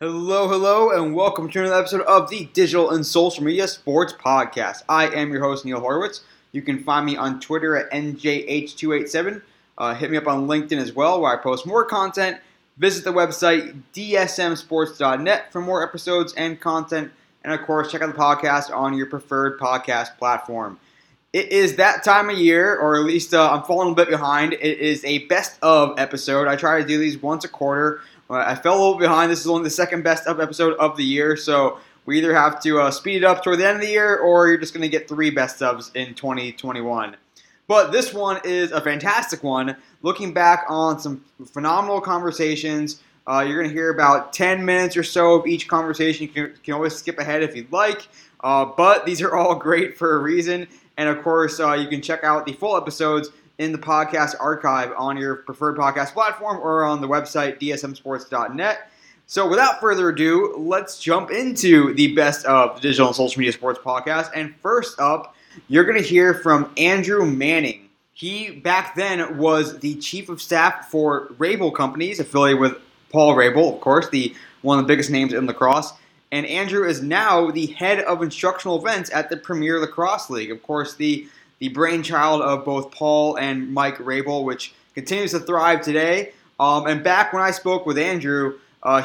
Hello, and welcome to another episode of the Digital and Social Media Sports Podcast. I am your host, Neil Horowitz. You can find me on Twitter at NJH287. Hit me up on LinkedIn as well, where I post more content. Visit the website, dsmsports.net, for more episodes and content. And, of course, check out the podcast on your preferred podcast platform. It is that time of year, or at least I'm falling a bit behind. It is a best of episode. I try to do these once a quarter. I fell a little behind. This is only the second best of episode of the year, so we either have to speed it up toward the end of the year, or you're just going to get 3 best ofs in 2021. But this one is a fantastic one. Looking back on some phenomenal conversations, you're going to hear about 10 minutes or so of each conversation. You can always skip ahead if you'd like, but these are all great for a reason. And, of course, you can check out the full episodes in the podcast archive on your preferred podcast platform or on the website, dsmsports.net. So without further ado, let's jump into the best of the Digital and Social Media Sports Podcast. And first up, you're going to hear from Andrew Manning. He, back then, was the chief of staff for Rabel Companies, affiliated with Paul Rabel, of course, one of the biggest names in lacrosse. And Andrew is now the head of instructional events at the Premier Lacrosse League. Of course, the brainchild of both Paul and Mike Rabel, which continues to thrive today. And back when I spoke with Andrew,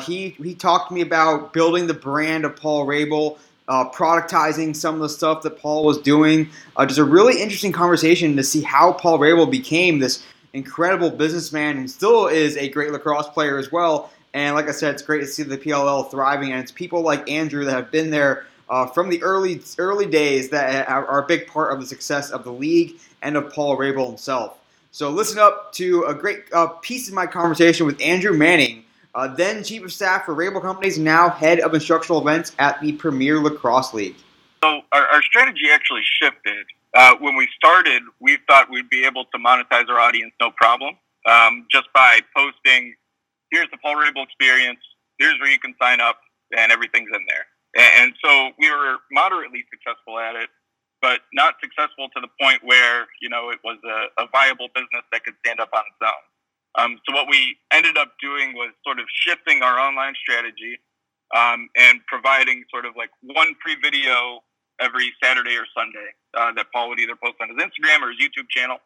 he talked to me about building the brand of Paul Rabel, productizing some of the stuff that Paul was doing. Just a really interesting conversation to see how Paul Rabel became this incredible businessman and still is a great lacrosse player as well. And like I said, it's great to see the PLL thriving, and it's people like Andrew that have been there from the early days that are a big part of the success of the league and of Paul Rabel himself. So listen up to a great piece of my conversation with Andrew Manning, then Chief of Staff for Rabel Companies, now Head of Instructional Events at the Premier Lacrosse League. So our strategy actually shifted. When we started, we thought we'd be able to monetize our audience no problem, just by posting, here's the Paul Rabel experience, here's where you can sign up, and everything's in there. And so we were moderately successful at it, but not successful to the point where, it was a viable business that could stand up on its own. So what we ended up doing was sort of shifting our online strategy and providing sort of like one free video every Saturday or Sunday that Paul would either post on his Instagram or his YouTube channel.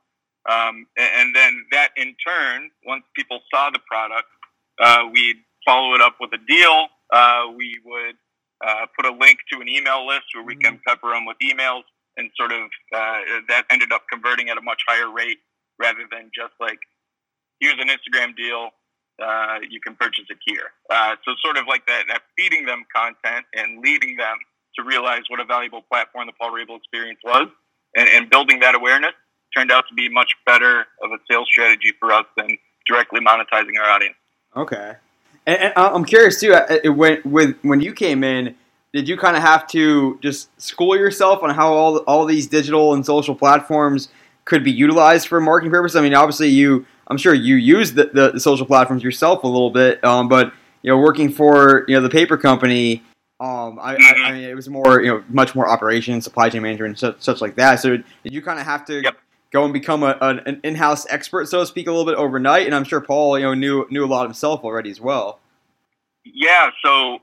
And then that in turn, once people saw the product, we'd follow it up with a deal. We would put a link to an email list where we can pepper them with emails, and sort of that ended up converting at a much higher rate rather than just like, here's an Instagram deal, you can purchase it here. So sort of like that feeding them content and leading them to realize what a valuable platform the Paul Rabel experience was, and building that awareness turned out to be much better of a sales strategy for us than directly monetizing our audience. Okay. And I'm curious, too, when you came in, did you kind of have to just school yourself on how all these digital and social platforms could be utilized for marketing purposes? I mean, obviously, I'm sure you use the social platforms yourself a little bit, but, working for, the paper company, I mean, it was more, much more operations, supply chain management, and such like that. So did you kind of have to go and become an in-house expert, so to speak, a little bit overnight? And I'm sure Paul, knew a lot himself already as well. Yeah, so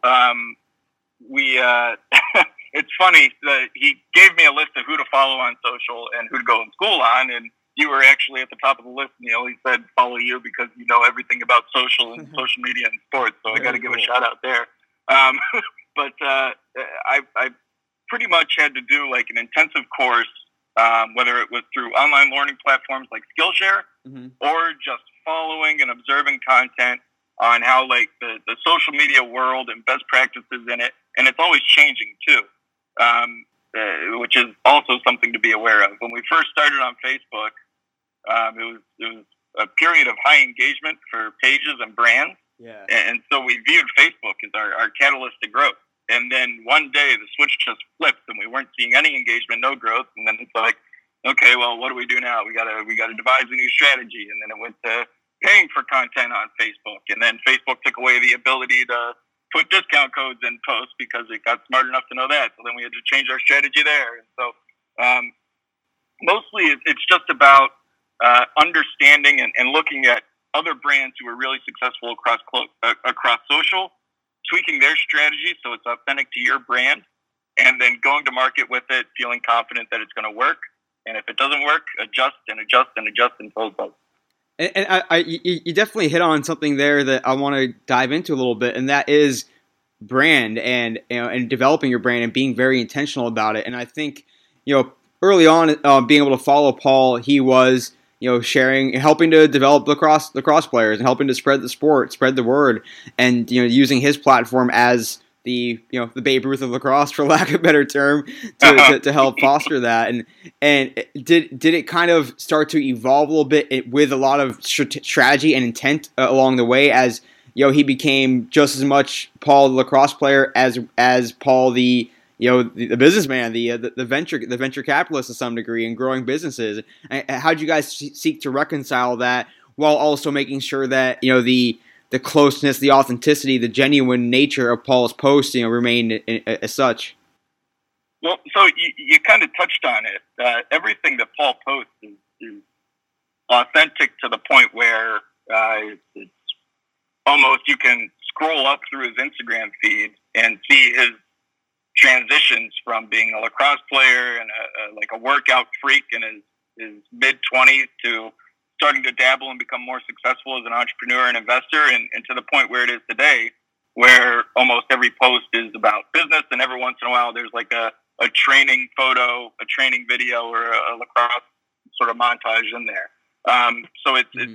we it's funny that he gave me a list of who to follow on social and who to go in school on, and you were actually at the top of the list, Neil. He said follow you because you know everything about social and social media and sports, so I got to give a shout out there. But I pretty much had to do like an intensive course, whether it was through online learning platforms like Skillshare or just following and observing content on how like the social media world and best practices in it, and it's always changing too, which is also something to be aware of. When we first started on Facebook, it was a period of high engagement for pages and brands, and so we viewed Facebook as our catalyst to growth. And then one day the switch just flipped, and we weren't seeing any engagement, no growth. And then it's like, okay, well, what do we do now? We gotta devise a new strategy. And then it went to paying for content on Facebook, and then Facebook took away the ability to put discount codes in posts because it got smart enough to know that. So then we had to change our strategy there. And so mostly it's just about understanding and looking at other brands who are really successful across social tweaking their strategy so it's authentic to your brand, and then going to market with it, feeling confident that it's going to work. And if it doesn't work, adjust and adjust and adjust until it does. And you definitely hit on something there that I want to dive into a little bit, and that is brand and developing your brand and being very intentional about it. And I think early on, being able to follow Paul, he was sharing, helping to develop lacrosse players and helping to spread the sport, spread the word, and using his platform as the Babe Ruth of lacrosse, for lack of a better term, to help foster that. And did it kind of start to evolve a little bit with a lot of strategy and intent along the way, as he became just as much Paul the lacrosse player as Paul the businessman, the venture capitalist to some degree, and growing businesses? How did you guys seek to reconcile that while also making sure that the closeness, the authenticity, the genuine nature of Paul's posts, remained as such? Well, so you kind of touched on it. Everything that Paul posts is authentic to the point where it's almost, you can scroll up through his Instagram feed and see his transitions from being a lacrosse player and a workout freak in his mid-20s to starting to dabble and become more successful as an entrepreneur and investor, and to the point where it is today, where almost every post is about business, and every once in a while there's like a training photo, a training video, or a lacrosse sort of montage in there. So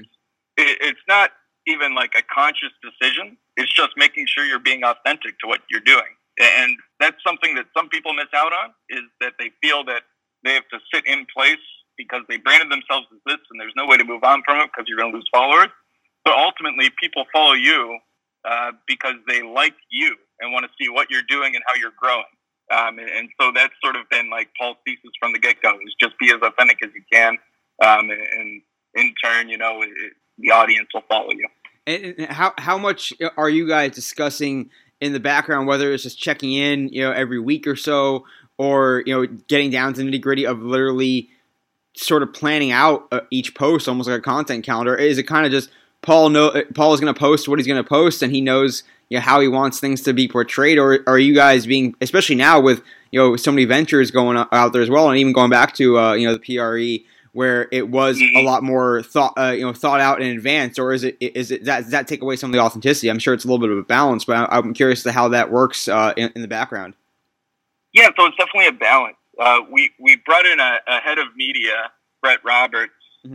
it's not even like a conscious decision. It's just making sure you're being authentic to what you're doing. And that's something that some people miss out on, is that they feel that they have to sit in place because they branded themselves as this and there's no way to move on from it because you're going to lose followers. But ultimately, people follow you because they like you and want to see what you're doing and how you're growing. And so that's sort of been like Paul's thesis from the get-go, is just be as authentic as you can. And in turn, the audience will follow you. And how much are you guys discussing in the background, whether it's just checking in, every week or so, or, getting down to the nitty-gritty of literally sort of planning out each post, almost like a content calendar? Is it kind of just Paul is going to post what he's going to post, and he knows how he wants things to be portrayed? Or are you guys being, especially now with so many ventures going out there as well, and even going back to the PRE, where it was a lot more thought out in advance? Or is it does that take away some of the authenticity? I'm sure it's a little bit of a balance, but I'm curious to how that works in the background. Yeah, so it's definitely a balance. We brought in a head of media, Brett Roberts,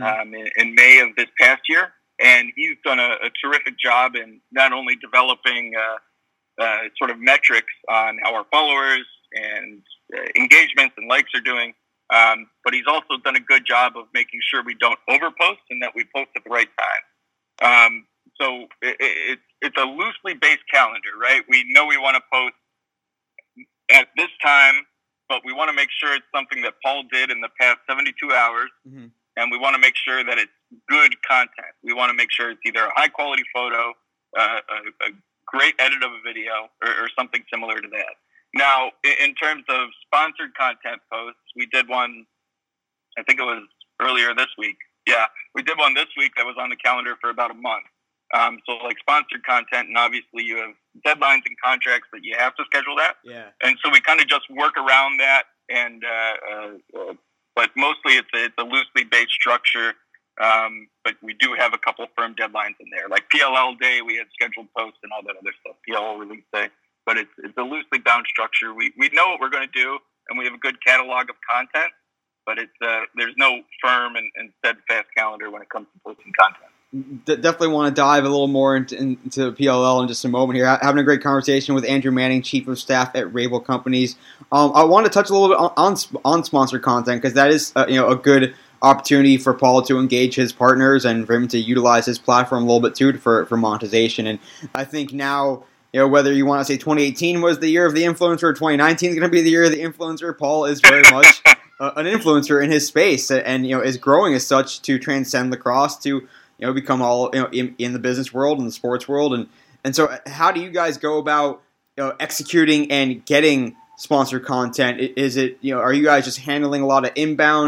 in May of this past year, and he's done a terrific job in not only developing sort of metrics on how our followers and engagements and likes are doing, but he's also done a good job of making sure we don't overpost and that we post at the right time. So it's a loosely based calendar, right? We know we want to post at this time, but we want to make sure it's something that Paul did in the past 72 hours, and we want to make sure that it's good content. We want to make sure it's either a high-quality photo, a great edit of a video, or something similar to that. Now, in terms of sponsored content posts, we did one, I think it was earlier this week. Yeah, we did one this week that was on the calendar for about a month. So like sponsored content, and obviously you have deadlines and contracts that you have to schedule that. Yeah. And so we kind of just work around that, and but mostly it's a loosely based structure. But we do have a couple firm deadlines in there, like PLL Day. We had scheduled posts and all that other stuff. PLL Release Day, but it's a loosely bound structure. We know what we're going to do, and we have a good catalog of content. But there's no firm and steadfast calendar when it comes to posting content. Definitely want to dive a little more into PLL in just a moment here. Having a great conversation with Andrew Manning, Chief of Staff at Rabel Companies. I want to touch a little bit on sponsored content, because that is a good opportunity for Paul to engage his partners and for him to utilize his platform a little bit too for monetization. And I think now, whether you want to say 2018 was the year of the influencer or 2019 is going to be the year of the influencer, Paul is very much an influencer in his space, and is growing as such to transcend lacrosse to become all in the business world and the sports world. And so how do you guys go about executing and getting sponsored content? Is it are you guys just handling a lot of inbounds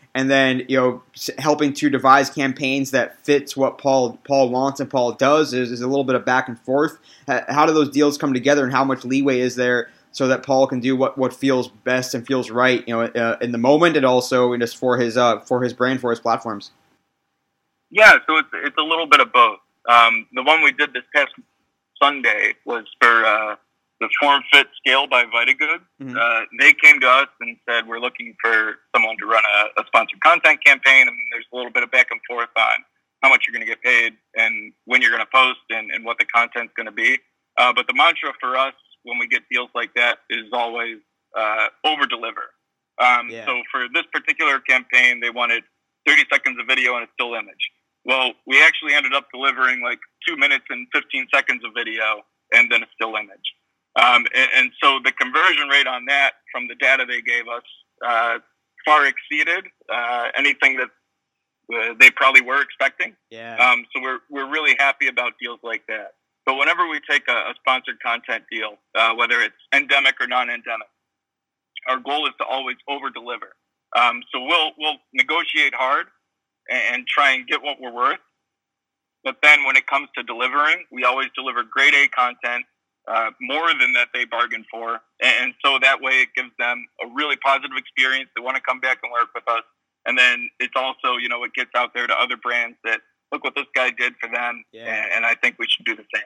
and then helping to devise campaigns that fits what Paul wants and Paul does is a little bit of back and forth. How do those deals come together, and how much leeway is there so that Paul can do what feels best and feels right, in the moment, and also just for his brand, for his platforms? Yeah, so it's a little bit of both. The one we did this past Sunday was for the Form Fit Scale by Vitagood. Mm-hmm. They came to us and said, we're looking for someone to run a sponsored content campaign, and there's a little bit of back and forth on how much you're going to get paid and when you're going to post and what the content's going to be. But the mantra for us when we get deals like that is always over-deliver. So for this particular campaign, they wanted 30 seconds of video and a still image. Well, we actually ended up delivering like 2 minutes and 15 seconds of video and then a still image. And so the conversion rate on that from the data they gave us far exceeded anything that they probably were expecting. Yeah. So we're really happy about deals like that. But whenever we take a sponsored content deal, whether it's endemic or non-endemic, our goal is to always over-deliver. So we'll negotiate hard and try and get what we're worth. But then when it comes to delivering, we always deliver grade A content, more than that they bargained for. And so that way it gives them a really positive experience. They want to come back and work with us. And then it's also, it gets out there to other brands that, look what this guy did for them. Yeah. And I think we should do the same.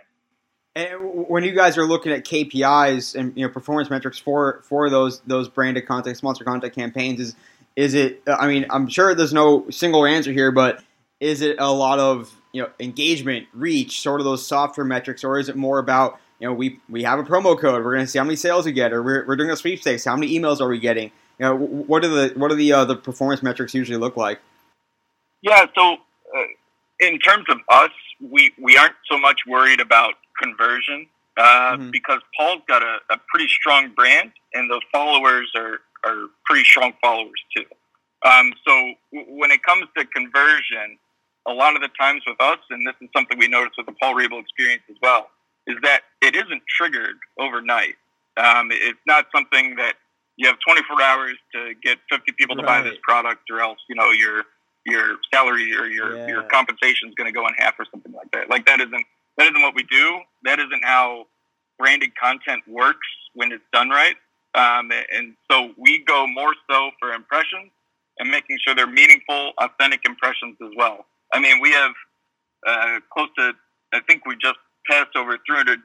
And when you guys are looking at KPIs and performance metrics for those branded content, sponsored content campaigns, is it? I mean, I'm sure there's no single answer here, but is it a lot of engagement, reach, sort of those softer metrics, or is it more about we have a promo code, we're going to see how many sales we get, or we're doing a sweepstakes, how many emails are we getting? What do the performance metrics usually look like? Yeah, so in terms of us, we aren't so much worried about conversion because Paul's got a pretty strong brand, and the followers are pretty strong followers too. So when it comes to conversion, a lot of the times with us, and this is something we noticed with the Paul Rabel experience as well, is that it isn't triggered overnight. It's not something that you have 24 hours to get 50 people to buy this product, or else your salary or your compensation is going to go in half or something like that. Like that isn't what we do. That isn't how branded content works when it's done right. And so we go more so for impressions and making sure they're meaningful, authentic impressions as well. I mean, we have close to, I think we just passed over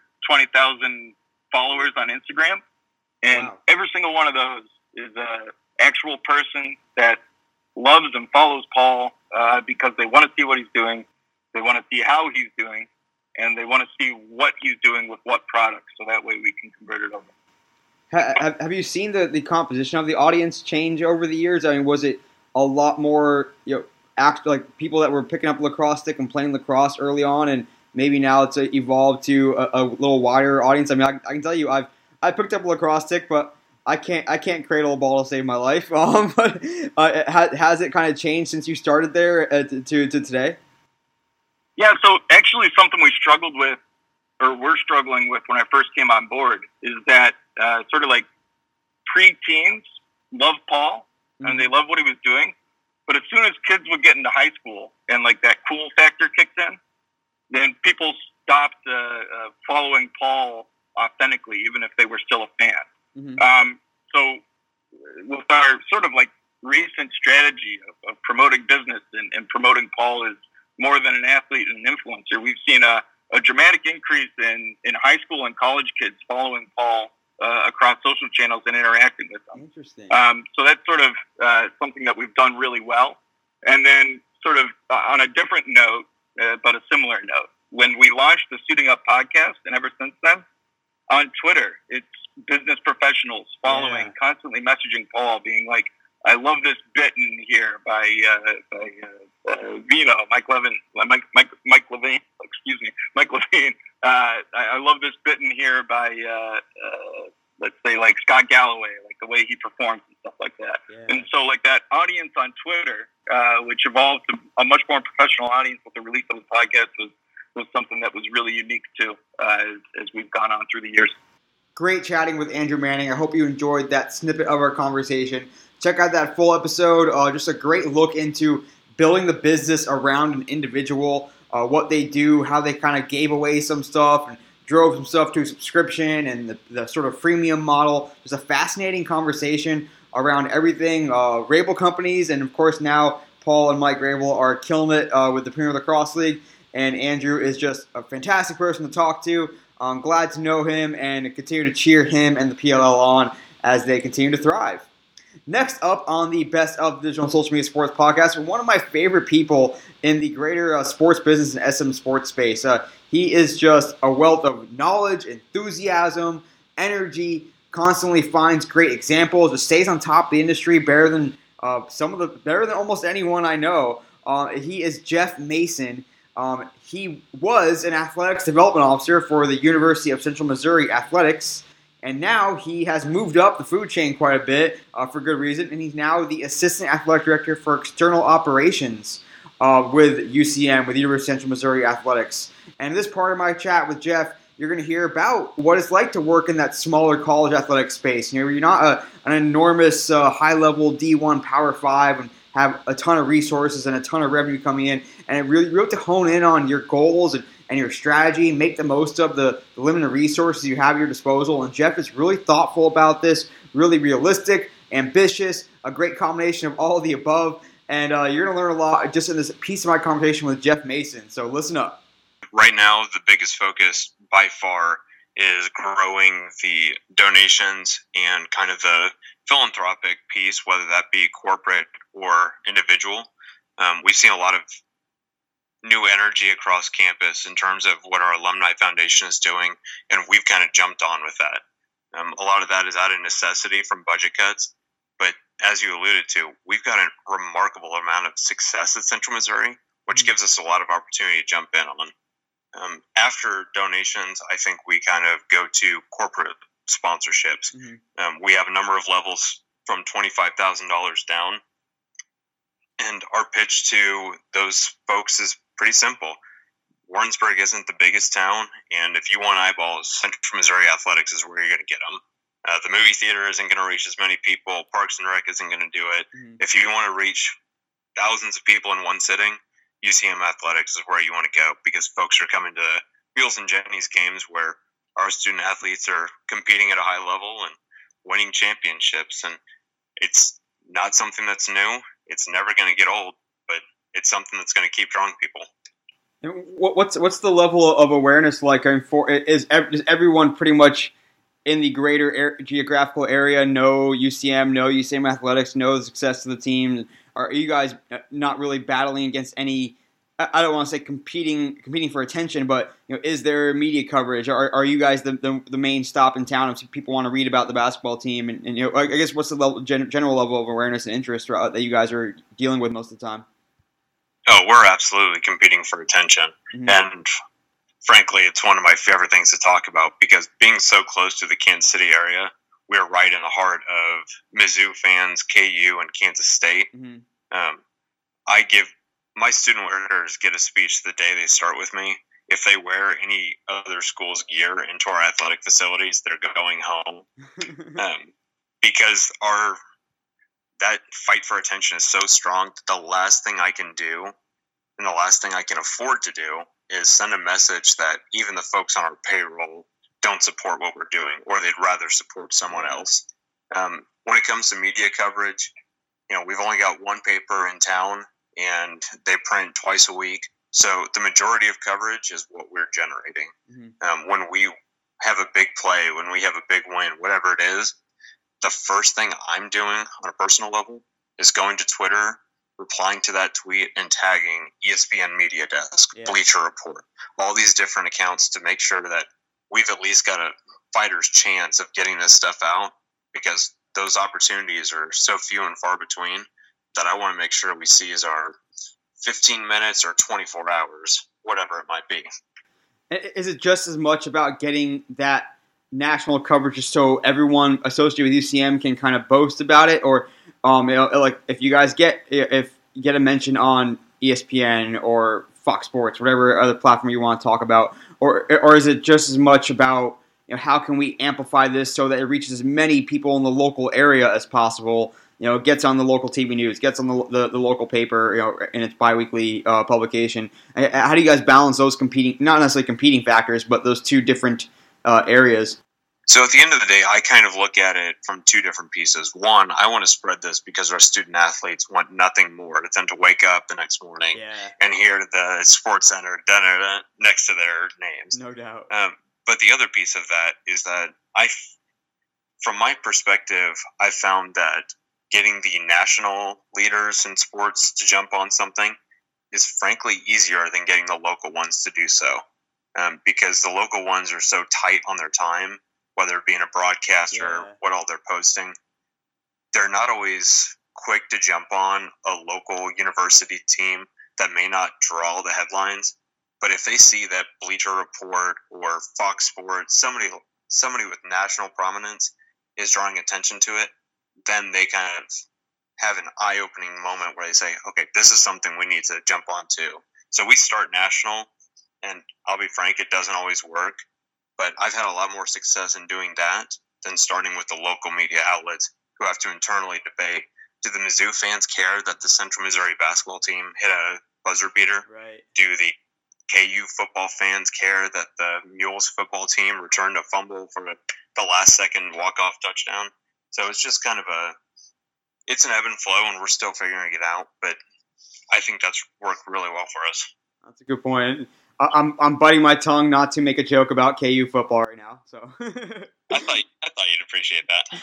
320,000 followers on Instagram. And every single one of those is an actual person that loves and follows Paul because they want to see what he's doing, they want to see how he's doing, and they want to see what he's doing with what product, so that way we can convert it over. Have you seen the composition of the audience change over the years? I mean, was it a lot more like people that were picking up lacrosse stick and playing lacrosse early on, and maybe now it's evolved to a little wider audience? I mean, I can tell you, I picked up a lacrosse stick, but I can't cradle a ball to save my life. But has it kind of changed since you started there to today? Yeah, so actually something we struggled with, or we're struggling with when I first came on board, is that sort of like pre-teens love Paul, and they love what he was doing. But as soon as kids would get into high school and like that cool factor kicked in, then people stopped following Paul authentically, even if they were still a fan. So with our sort of like recent strategy of promoting business and promoting Paul as more than an athlete and an influencer, we've seen a dramatic increase in high school and college kids following Paul across social channels and interacting with them. Interesting. So that's sort of something that we've done really well. And then sort of on a different note, but a similar note, when we launched the Suiting Up podcast, and ever since then, on Twitter, it's business professionals following, constantly messaging Paul, being like, I love this bit in here by Vino, Mike Levine. I love this bit in here by, let's say, like Scott Galloway, like the way he performs and stuff like that. Yeah. And so, like that audience on Twitter, which evolved to a much more professional audience with the release of the podcast, was something that was really unique too, as we've gone on through the years. Great chatting with Andrew Manning. I hope you enjoyed that snippet of our conversation. Check out that full episode. Just a great look into building the business around an individual, what they do, how they kind of gave away some stuff and drove some stuff to a subscription and the sort of freemium model. Just a fascinating conversation around everything. Rabel companies, and of course now Paul and Mike Rabel are killing it with the Premier Lacrosse League, and Andrew is just a fantastic person to talk to. I'm glad to know him and continue to cheer him and the PLL on as they continue to thrive. Next up on the Best of Digital and Social Media Sports podcast, one of my favorite people in the greater sports business and SM sports space. He is just a wealth of knowledge, enthusiasm, energy, constantly finds great examples, just stays on top of the industry better than almost anyone I know. He is Jeff Mason. He was an athletics development officer for the University of Central Missouri Athletics, and now he has moved up the food chain quite a bit for good reason, and he's now the Assistant Athletic Director for External Operations with UCM, with the University of Central Missouri Athletics. And in this part of my chat with Jeff, you're going to hear about what it's like to work in that smaller college athletic space. You know, you're not an enormous high-level D1 Power 5 and have a ton of resources and a ton of revenue coming in, and it really have to hone in on your goals and your strategy, make the most of the limited resources you have at your disposal. And Jeff is really thoughtful about this, really realistic, ambitious, a great combination of all of the above. And you're going to learn a lot just in this piece of my conversation with Jeff Mason. So listen up. Right now, the biggest focus by far is growing the donations and kind of the philanthropic piece, whether that be corporate or individual. We've seen a lot of new energy across campus in terms of what our alumni foundation is doing, and we've kind of jumped on with that. A lot of that is out of necessity from budget cuts, but as you alluded to, we've got a remarkable amount of success at Central Missouri, which gives us a lot of opportunity to jump in on. After donations, I think we kind of go to corporate sponsorships. We have a number of levels from $25,000 down, and our pitch to those folks is pretty simple. Warrensburg isn't the biggest town, and if you want eyeballs, Central Missouri Athletics is where you're going to get them. The movie theater isn't going to reach as many people. Parks and Rec isn't going to do it. If you want to reach thousands of people in one sitting, UCM Athletics is where you want to go, because folks are coming to Wheels and Jenny's games where our student athletes are competing at a high level and winning championships. And it's not something that's new. It's never going to get old, but it's something that's going to keep drawing people. What's the level of awareness like? Does everyone pretty much in the greater geographical area know UCM, know UCM Athletics, know the success of the team? Are you guys not really battling against any? I don't want to say competing for attention, but is there media coverage? Are you guys the main stop in town if people want to read about the basketball team? And I guess what's the general level of awareness and interest that you guys are dealing with most of the time? Oh, we're absolutely competing for attention, and frankly, it's one of my favorite things to talk about, because being so close to the Kansas City area, we're right in the heart of Mizzou fans, KU, and Kansas State. I give my student workers get a speech the day they start with me. If they wear any other school's gear into our athletic facilities, they're going home. Because that fight for attention is so strong that the last thing I can do and the last thing I can afford to do is send a message that even the folks on our payroll don't support what we're doing, or they'd rather support someone else. When it comes to media coverage, we've only got one paper in town, and they print twice a week. So the majority of coverage is what we're generating. When we have a big play, when we have a big win, whatever it is, the first thing I'm doing on a personal level is going to Twitter, replying to that tweet, and tagging ESPN Media Desk, Bleacher Report, all these different accounts to make sure that we've at least got a fighter's chance of getting this stuff out, because those opportunities are so few and far between that I want to make sure we seize our 15 minutes or 24 hours, whatever it might be. Is it just as much about getting that national coverage just so everyone associated with UCM can kind of boast about it? Or like if you guys get a mention on ESPN or Fox Sports, whatever other platform you want to talk about, or is it just as much about how can we amplify this so that it reaches as many people in the local area as possible, gets on the local TV news, gets on the local paper, in its biweekly publication. How do you guys balance those not necessarily competing factors, but those two different areas? So at the end of the day, I kind of look at it from two different pieces. One, I want to spread this because our student athletes want nothing more than to wake up the next morning and hear the Sports Center next to their names. No doubt. But the other piece of that is that from my perspective, I found that getting the national leaders in sports to jump on something is frankly easier than getting the local ones to do so. Because the local ones are so tight on their time, whether it being a broadcaster or what all they're posting, they're not always quick to jump on a local university team that may not draw the headlines. But if they see that Bleacher Report or Fox Sports, somebody with national prominence is drawing attention to it, then they kind of have an eye-opening moment where they say, okay, this is something we need to jump on to. So we start national, and I'll be frank, it doesn't always work. But I've had a lot more success in doing that than starting with the local media outlets who have to internally debate, do the Mizzou fans care that the Central Missouri basketball team hit a buzzer beater? Right. Do the KU football fans care that the Mules football team returned a fumble for the last second walk-off touchdown? So it's just kind of it's an ebb and flow, and we're still figuring it out. But I think that's worked really well for us. That's a good point. I'm biting my tongue not to make a joke about KU football right now. So I thought you'd appreciate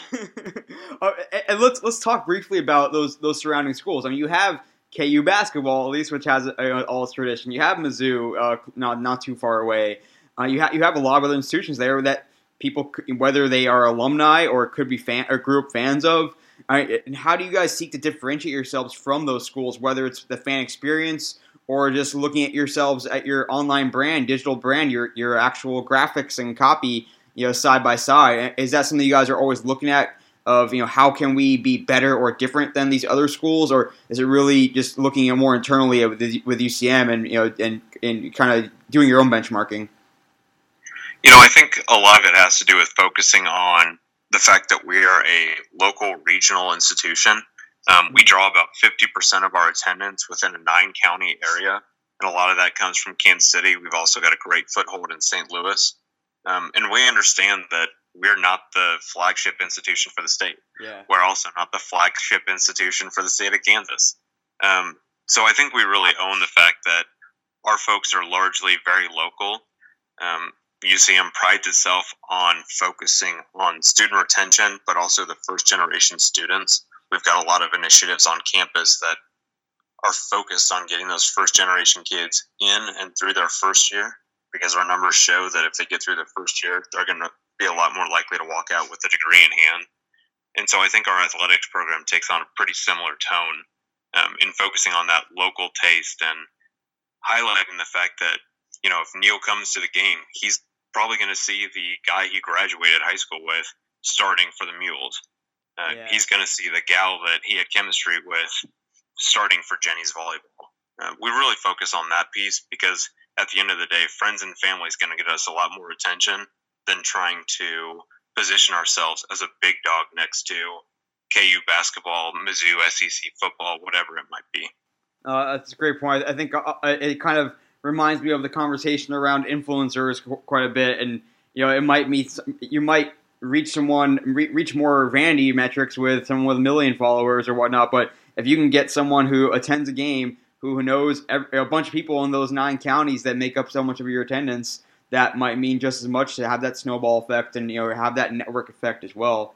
that. And let's talk briefly about those surrounding schools. I mean, you have KU basketball, at least, which has all its tradition. You have Mizzou, not too far away. You have a lot of other institutions there that people, whether they are alumni or could be grew up fans of. And how do you guys seek to differentiate yourselves from those schools, whether it's the fan experience or just looking at yourselves at your online brand, digital brand, your actual graphics and copy, side by side? Is that something you guys are always looking at of, how can we be better or different than these other schools? Or is it really just looking at more internally with UCM and kind of doing your own benchmarking? I think a lot of it has to do with focusing on the fact that we are a local regional institution. We draw about 50% of our attendance within a 9-county area, and a lot of that comes from Kansas City. We've also got a great foothold in St. Louis, and we understand that we're not the flagship institution for the state. Yeah. We're also not the flagship institution for the state of Kansas. So I think we really own the fact that our folks are largely very local. UCM prides itself on focusing on student retention, but also the first-generation students. We've got a lot of initiatives on campus that are focused on getting those first-generation kids in and through their first year, because our numbers show that if they get through their first year, they're going to be a lot more likely to walk out with a degree in hand. And so I think our athletics program takes on a pretty similar tone in focusing on that local taste and highlighting the fact that, if Neil comes to the game, he's probably going to see the guy he graduated high school with starting for the Mules. He's going to see the gal that he had chemistry with starting for Jenny's volleyball. We really focus on that piece because at the end of the day, friends and family is going to get us a lot more attention than trying to position ourselves as a big dog next to KU basketball, Mizzou, SEC football, whatever it might be. That's a great point. I think it kind of reminds me of the conversation around influencers quite a bit, and you might reach more vanity metrics with someone with 1 million followers or whatnot, but if you can get someone who attends a game who knows a bunch of people in those 9 counties that make up so much of your attendance, that might mean just as much to have that snowball effect and have that network effect as well.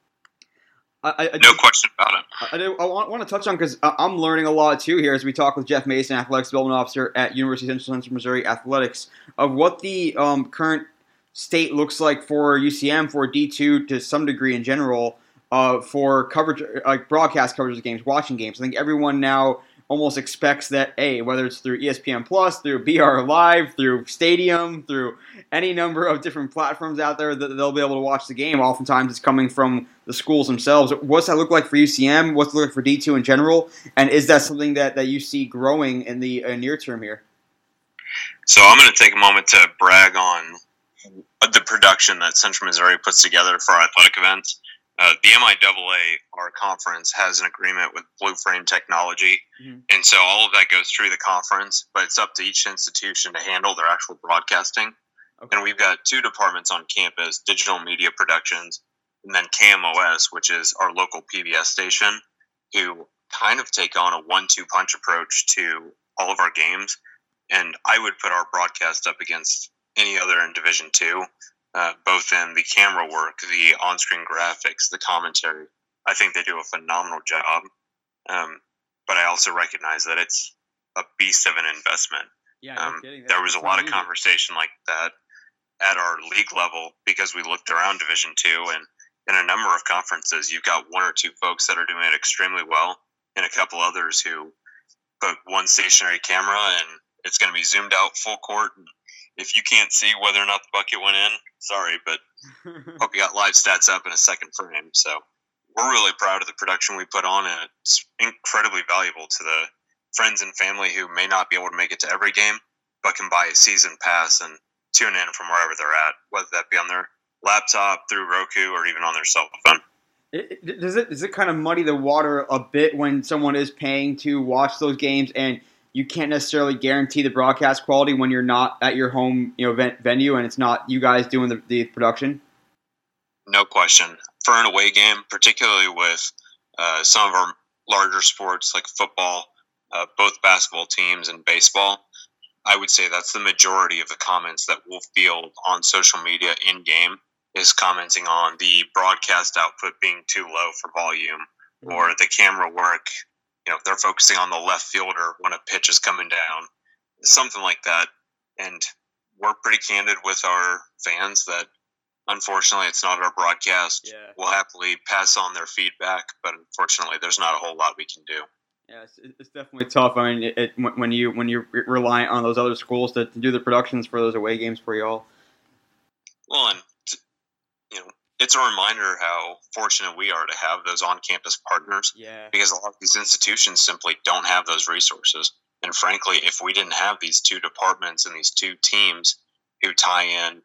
No question about it. I want to touch on, because I'm learning a lot too here as we talk with Jeff Mason, Athletics Development Officer at University of Central Missouri Athletics, of what the current state looks like for UCM, for D2 to some degree in general, for coverage, like broadcast coverage of games, watching games. I think everyone now almost expects that, whether it's through ESPN Plus, through BR Live, through Stadium, through any number of different platforms out there, that they'll be able to watch the game. Oftentimes it's coming from the schools themselves. What's that look like for UCM? What's it look like for D2 in general? And is that something that you see growing in the near term here? So I'm going to take a moment to brag on the production that Central Missouri puts together for our athletic events. The MIAA, our conference, has an agreement with Blue Frame Technology, and so all of that goes through the conference, but it's up to each institution to handle their actual broadcasting. Okay. And we've got 2 departments on campus, Digital Media Productions, and then KMOS, which is our local PBS station, who kind of take on a 1-2 punch approach to all of our games. And I would put our broadcast up against any other in Division II. Both in the camera work, the on-screen graphics, the commentary. I think they do a phenomenal job. But I also recognize that it's a beast of an investment. Yeah, no kidding. There was a lot of conversation like that at our league level because we looked around Division II, and in a number of conferences, you've got 1 or 2 folks that are doing it extremely well, and a couple others who put one stationary camera and it's going to be zoomed out full court. And if you can't see whether or not the bucket went in, sorry, but hope you got live stats up in a second frame. So we're really proud of the production we put on, and it's incredibly valuable to the friends and family who may not be able to make it to every game, but can buy a season pass and tune in from wherever they're at, whether that be on their laptop, through Roku, or even on their cell phone. Does it kind of muddy the water a bit when someone is paying to watch those games and you can't necessarily guarantee the broadcast quality when you're not at your home, venue, and it's not you guys doing the production? No question. For an away game, particularly with some of our larger sports like football, both basketball teams and baseball, I would say that's the majority of the comments that we'll field on social media in game is commenting on the broadcast output being too low for volume, or the camera work. They're focusing on the left fielder when a pitch is coming down, something like that. And we're pretty candid with our fans that, unfortunately, it's not our broadcast. Yeah. We'll happily pass on their feedback, but unfortunately, there's not a whole lot we can do. Yeah, it's definitely tough. I mean, when you're reliant on those other schools to do the productions for those away games for y'all. Well, and it's a reminder how fortunate we are to have those on-campus partners. Yeah. Because a lot of these institutions simply don't have those resources. And frankly, if we didn't have these 2 departments and these 2 teams who tie in,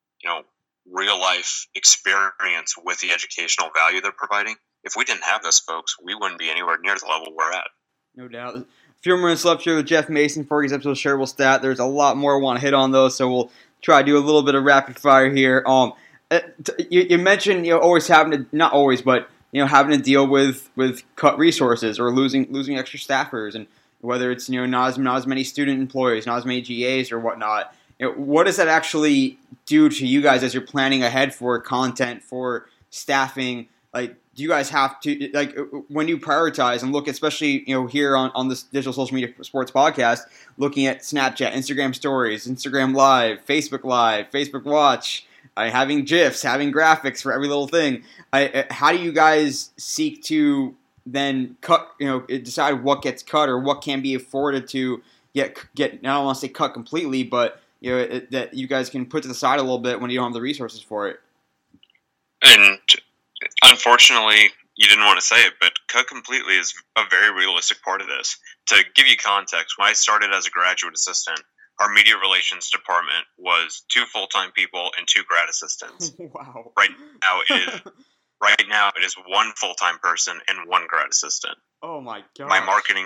real-life experience with the educational value they're providing, if we didn't have those folks, we wouldn't be anywhere near the level we're at. No doubt. A few minutes left here with Jeff Mason for his episode of Shareable Stat. There's a lot more I want to hit on those, so we'll try to do a little bit of rapid fire here. You mentioned always having to, not always, but having to deal with cut resources or losing extra staffers, and whether it's not as many student employees, not as many GAs or whatnot. What does that actually do to you guys as you're planning ahead for content, for staffing? Like, do you guys have to, when you prioritize and look, especially here on this Digital Social Media Sports podcast, looking at Snapchat, Instagram Stories, Instagram Live, Facebook Watch, having GIFs, having graphics for every little thing. How do you guys seek to then cut, decide what gets cut or what can be afforded to get? I don't want to say cut completely, but that you guys can put to the side a little bit when you don't have the resources for it. And unfortunately, you didn't want to say it, but cut completely is a very realistic part of this. To give you context, when I started as a graduate assistant, our media relations department was 2 full-time people and 2 grad assistants. Wow. Right now it is 1 full-time person and 1 grad assistant. Oh my god. My marketing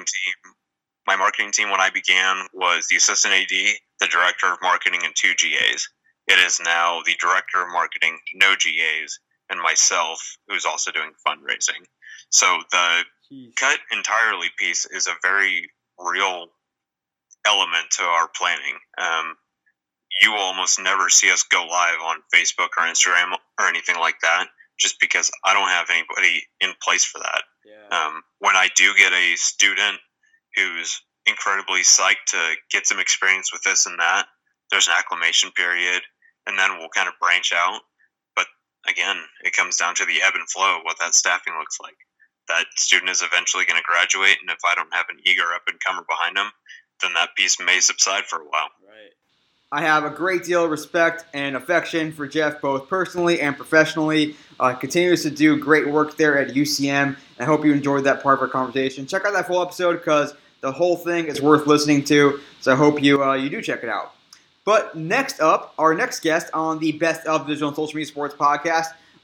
team when I began was the assistant AD, the director of marketing, and 2 GAs. It is now the director of marketing, no GAs, and myself, who's also doing fundraising. So the cut entirely piece is a very real element to our planning. You will almost never see us go live on Facebook or Instagram or anything like that, just because I don't have anybody in place for that. Yeah. When I do get a student who's incredibly psyched to get some experience with this and that, there's an acclimation period, and then we'll kind of branch out. But again, it comes down to the ebb and flow of what that staffing looks like. That student is eventually going to graduate, and if I don't have an eager up-and-comer behind them, then that piece may subside for a while. Right. I have a great deal of respect and affection for Jeff, both personally and professionally. Continues to do great work there at UCM. I hope you enjoyed that part of our conversation. Check out that full episode because the whole thing is worth listening to. So I hope you do check it out. But next up, our next guest on the Best of Digital and Social Media Sports podcast,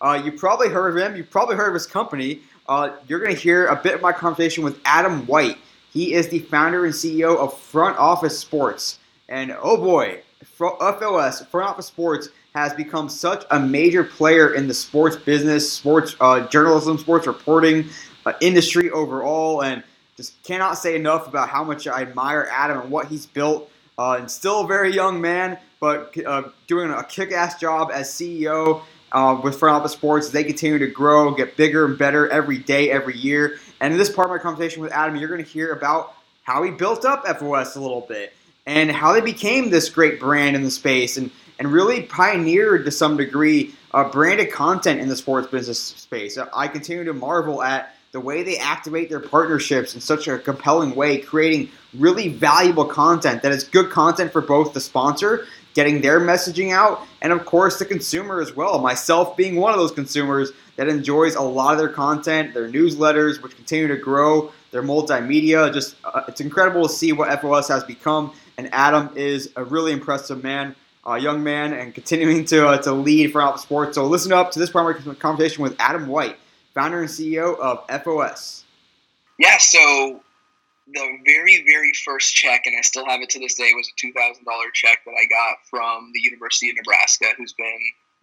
You probably heard of him. You've probably heard of his company. You're going to hear a bit of my conversation with Adam White. He is the founder and CEO of Front Office Sports. And oh boy, FOS, Front Office Sports, has become such a major player in the sports business, sports journalism, sports reporting industry overall. And just cannot say enough about how much I admire Adam and what he's built. And still a very young man, but doing a kick-ass job as CEO with Front Office Sports. They continue to grow, get bigger and better every day, every year. And in this part of my conversation with Adam, you're going to hear about how he built up FOS a little bit and how they became this great brand in the space and really pioneered to some degree branded content in the sports business space. I continue to marvel at the way they activate their partnerships in such a compelling way, creating really valuable content that is good content for both the sponsor, getting their messaging out, and of course the consumer as well. Myself being one of those consumers that enjoys a lot of their content, their newsletters, which continue to grow, their multimedia. Just it's incredible to see what FOS has become, and Adam is a really impressive man, young man, and continuing to lead Front Office Sports. So listen up to this part of my conversation with Adam White, founder and CEO of FOS. Yeah, so the very, very first check, and I still have it to this day, was a $2,000 check that I got from the University of Nebraska, who's been,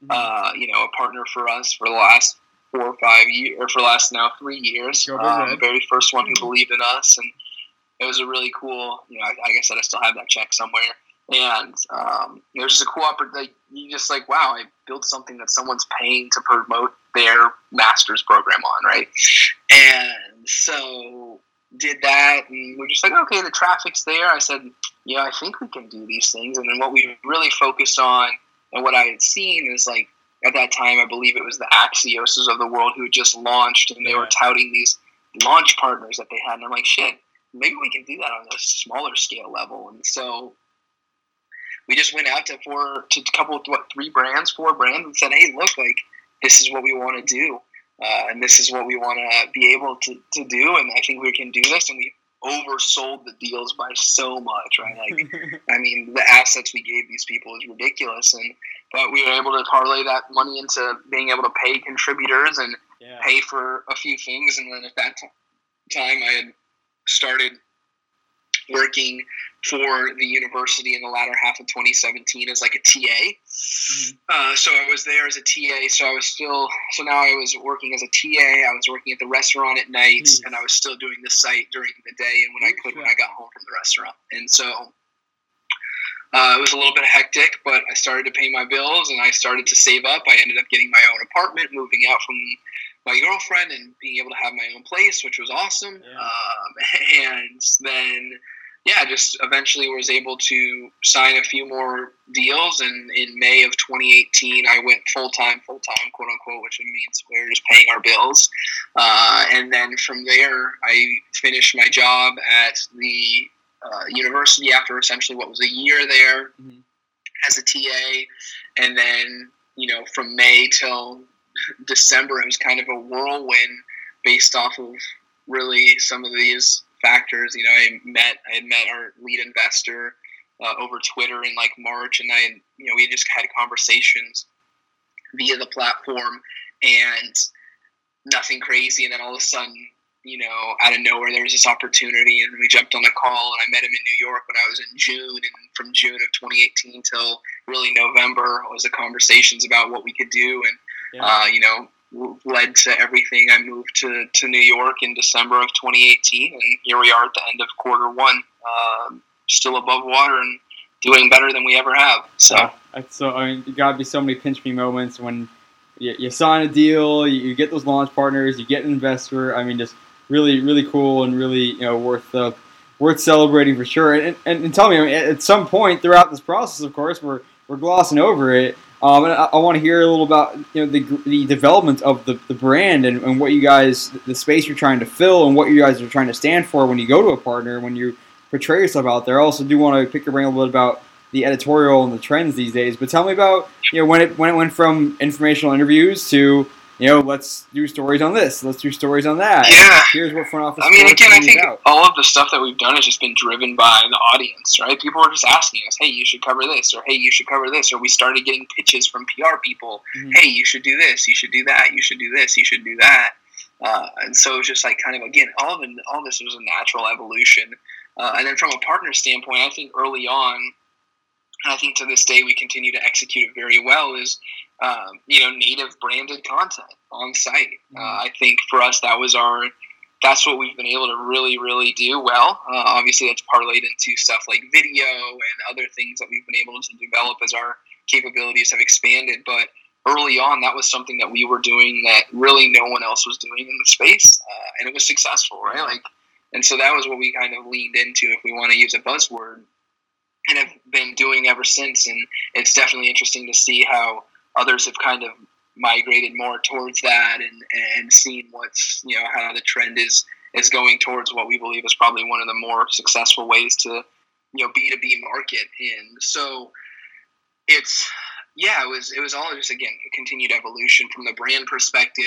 a partner for us for the last 4 or 5 years, or for the last now 3 years. The very first one who believed in us, and it was a really cool, like I said, I still have that check somewhere. And, it was just a cool opportunity. You just like, wow, I built something that someone's paying to promote their master's program on, right? And so did that, and we're just like, okay, the traffic's there. I said, I think we can do these things. And then what we really focused on and what I had seen is, like, at that time, I believe it was the Axioses of the world who had just launched, and they were touting these launch partners that they had. And I'm like, shit, maybe we can do that on a smaller scale level. And so we just went out to 4 brands, and said, hey, look, like, this is what we want to do. And this is what we want to be able to do. And I think we can do this. And we oversold the deals by so much, right? Like, I mean, the assets we gave these people is ridiculous. But we were able to parlay that money into being able to pay contributors and pay for a few things. And then at that time, I had started working for the university in the latter half of 2017 as like a TA. Mm-hmm. So I was there as a TA. So now I was working as a TA. I was working at the restaurant at night, and I was still doing the site during the day and when I got home from the restaurant. And so it was a little bit hectic, but I started to pay my bills and I started to save up. I ended up getting my own apartment, moving out from my girlfriend and being able to have my own place, which was awesome. Yeah. And then just eventually was able to sign a few more deals. And in May of 2018, I went full-time, quote unquote, which means we were just paying our bills. And then from there, I finished my job at the university after essentially what was a year there as a TA. And then, from May till December, it was kind of a whirlwind based off of really some of these factors. I had met our lead investor over Twitter in like March, and we just had conversations via the platform and nothing crazy. And then all of a sudden, out of nowhere, there was this opportunity, and we jumped on a call, and I met him in New York when I was in June, and from June of 2018 till really November was the conversations about what we could do. And, led to everything. I moved to New York in December of 2018, and here we are at the end of quarter one, still above water and doing better than we ever have. So, you gotta be so many pinch me moments when you sign a deal, you get those launch partners, you get an investor. I mean, just really, really cool and really, worth celebrating for sure. And tell me, at some point throughout this process, of course, we're glossing over it. And I want to hear a little about the development of the brand and what you guys, the space you're trying to fill and what you guys are trying to stand for when you go to a partner, when you portray yourself out there. I also do want to pick your brain a little bit about the editorial and the trends these days. But tell me about when it went from informational interviews to let's do stories on this, let's do stories on that. Yeah. Here's what front office. I mean, again, I think all of the stuff that we've done has just been driven by the audience, right? People are just asking us, hey, you should cover this, or hey, you should cover this, or we started getting pitches from PR people. Mm-hmm. Hey, you should do this, you should do that, you should do this, you should do that. And so it's just like kind of, again, all this was a natural evolution. And then from a partner standpoint, I think early on, and I think to this day we continue to execute it very well, is native branded content on site. I think for us that's what we've been able to really, really do well. Obviously, that's parlayed into stuff like video and other things that we've been able to develop as our capabilities have expanded. But early on, that was something that we were doing that really no one else was doing in the space, and it was successful, right? And so that was what we kind of leaned into, if we want to use a buzzword, and have been doing ever since. And it's definitely interesting to see how others have kind of migrated more towards that, and seen what's, how the trend is going towards what we believe is probably one of the more successful ways to, B2B market in. So it was all just, again, a continued evolution from the brand perspective.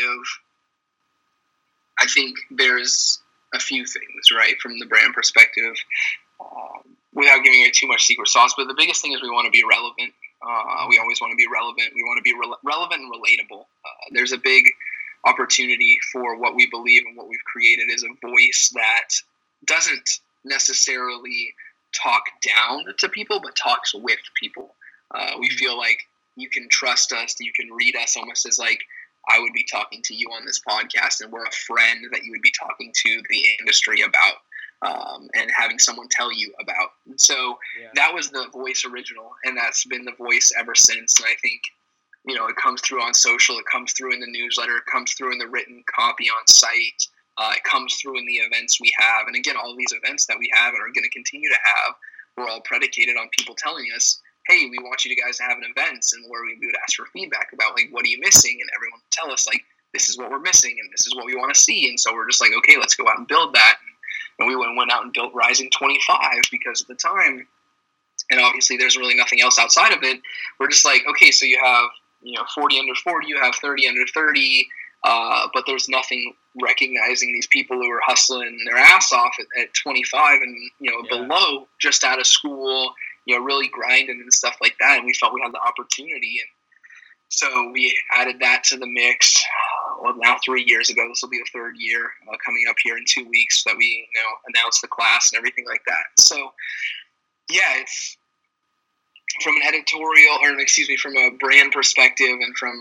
I think there's a few things, right, from the brand perspective, without giving away too much secret sauce, but the biggest thing is we want to be relevant. We always want to be relevant. We want to be relevant and relatable. There's a big opportunity for what we believe and what we've created is a voice that doesn't necessarily talk down to people, but talks with people. We feel like you can trust us, you can read us almost as like I would be talking to you on this podcast, and we're a friend that you would be talking to the industry about. And having someone tell you about. And so that was the voice original, and that's been the voice ever since. And I think, it comes through on social, it comes through in the newsletter, it comes through in the written copy on site, it comes through in the events we have. And again, all these events that we have and are going to continue to have, we're all predicated on people telling us, hey, we want you guys to have an event, and where we would ask for feedback about, like, what are you missing? And everyone would tell us, like, this is what we're missing, and this is what we want to see. And so we're just like, okay, let's go out and build that. And we went out and built Rising 25 because at the time, and obviously there's really nothing else outside of it, we're just like, okay, so you have 40 under 40, you have 30 under 30, but there's nothing recognizing these people who are hustling their ass off at 25 and below, just out of school, really grinding and stuff like that. And we felt we had the opportunity, and so we added that to the mix. Well, now 3 years ago, this will be the third year coming up here in 2 weeks that we announced the class and everything like that. So it's from an editorial, from a brand perspective, and from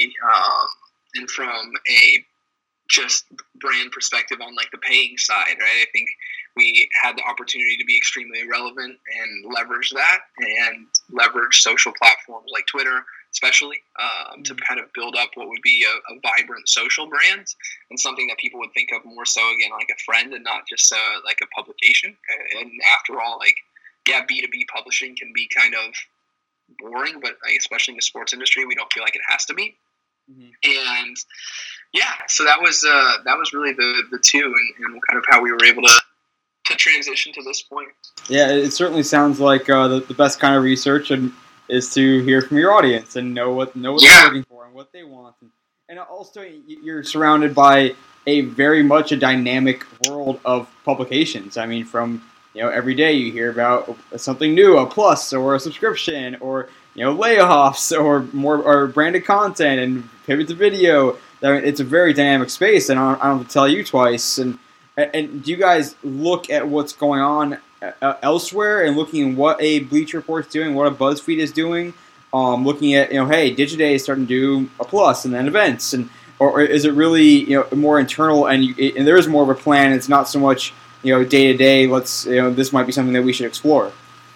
a just brand perspective on like the paying side, right? I think we had the opportunity to be extremely relevant and leverage that, and leverage social platforms like Twitter, especially to kind of build up what would be a vibrant social brand, and something that people would think of more so, again, like a friend and not just like a publication. And after all, B2B publishing can be kind of boring, but especially in the sports industry, we don't feel like it has to be. Mm-hmm. And so that was really the two, and kind of how we were able to transition to this point. Yeah, it certainly sounds like the best kind of research is to hear from your audience and know what they're looking for and what they want. And also, you're surrounded by a very much a dynamic world of publications. I mean, from every day you hear about something new, a plus or a subscription, or layoffs, or more or branded content and pivot to video. It's a very dynamic space, and I don't have to tell you twice. And do you guys look at what's going on elsewhere and looking at what a Bleacher Report's doing, what a BuzzFeed is doing, looking at hey, Digiday is starting to do a plus and then events, or is it really more internal and there is more of a plan? It's not so much day to day. Let's this might be something that we should explore.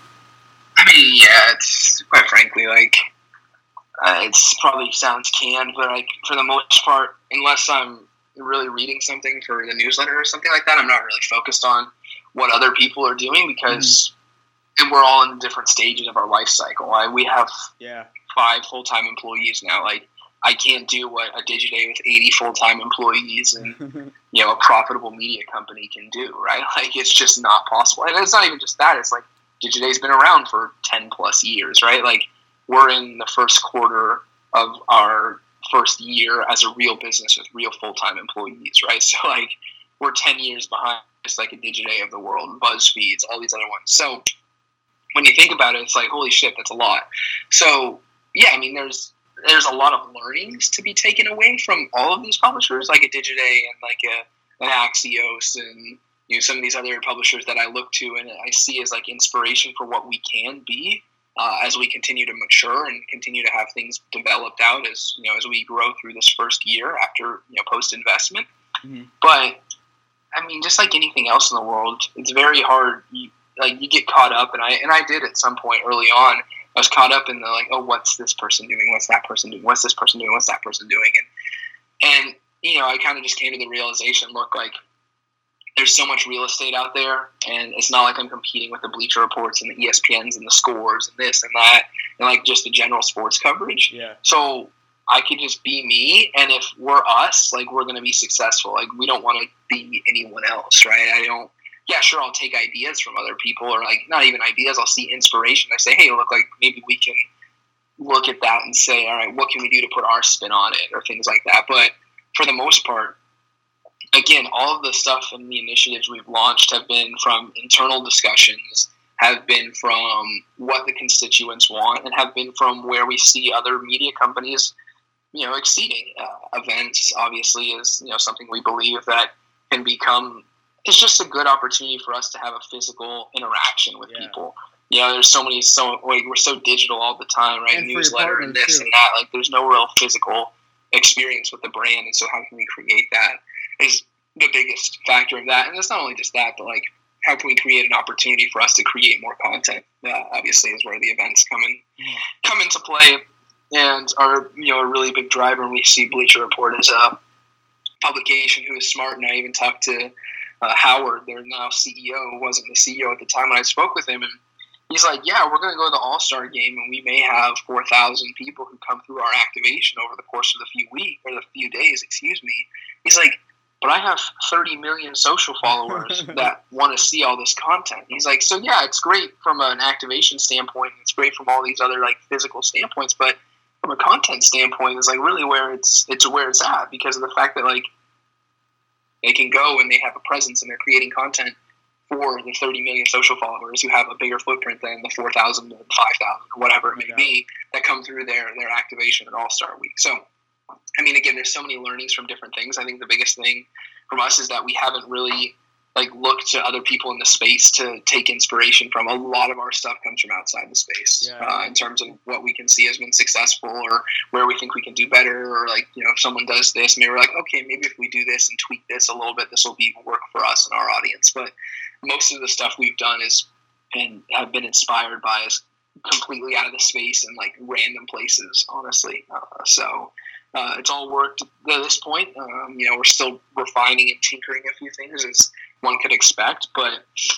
I mean, it's quite frankly it's probably sounds canned, but for the most part, unless I'm really reading something for the newsletter or something like that, I'm not really focused on what other people are doing, because and we're all in different stages of our life cycle. We have 5 full-time employees now. I can't do what a Digiday with 80 full-time employees and a profitable media company can do, right? It's just not possible. And it's not even just that. It's like Digiday's been around for 10 plus years, right? We're in the first quarter of our first year as a real business with real full-time employees, right? So like we're 10 years behind just like a Digiday of the world, BuzzFeeds, all these other ones. So when you think about it, it's like, holy shit, that's a lot. So yeah, I mean, there's a lot of learnings to be taken away from all of these publishers, like a Digiday and like an Axios and some of these other publishers that I look to and I see as like inspiration for what we can be as we continue to mature and continue to have things developed out as we grow through this first year after post investment. Mm-hmm. But I mean, just like anything else in the world, it's very hard. You get caught up, and I did at some point early on. I was caught up in the like, oh, what's this person doing? What's that person doing? What's this person doing? What's that person doing? And I kind of just came to the realization, look, like there's so much real estate out there, and it's not like I'm competing with the Bleacher Reports and the ESPNs and the scores and this and that, and like just the general sports coverage. Yeah. So I could just be me, and if we're us, like we're going to be successful. Like we don't want to be anyone else, right? Yeah, sure, I'll take ideas from other people, or like not even ideas. I'll see inspiration. I say, hey, look, like maybe we can look at that and say, all right, what can we do to put our spin on it, or things like that. But for the most part, again, all of the stuff and the initiatives we've launched have been from internal discussions, have been from what the constituents want, and have been from where we see other media companies, exceeding. Events, obviously, is something we believe that can become. It's just a good opportunity for us to have a physical interaction with people. There's we're so digital all the time, right? And newsletter and this too. And that. Like, there's no real physical experience with the brand, and so how can we create that is the biggest factor of that. And it's not only just that, but like how can we create an opportunity for us to create more content? Obviously, is where the events come into play, and are a really big driver. And we see Bleacher Report as a publication who is smart. And I even talked to Howard, their now CEO, who wasn't the CEO at the time when I spoke with him, and he's like, yeah, we're going to go to the All-Star game, and we may have 4,000 people who come through our activation over the course of the few days. He's like, but I have 30 million social followers that want to see all this content. He's like, so yeah, it's great from an activation standpoint. It's great from all these other like physical standpoints, but from a content standpoint, it's like really where it's where it's at, because of the fact that like they can go and they have a presence and they're creating content for the 30 million social followers who have a bigger footprint than the 4,000 or 5,000 or whatever it may be that come through their activation at All-Star Week. So, I mean, again, there's so many learnings from different things. I think the biggest thing from us is that we haven't really like looked to other people in the space to take inspiration from. A lot of our stuff comes from outside the space in terms of what we can see has been successful, or where we think we can do better, or like, if someone does this, maybe we're like, okay, maybe if we do this and tweak this a little bit, this will be work for us and our audience. But most of the stuff we've done and have been inspired by is completely out of the space and like random places, honestly. So it's all worked at this point. We're still refining and tinkering a few things as one could expect, but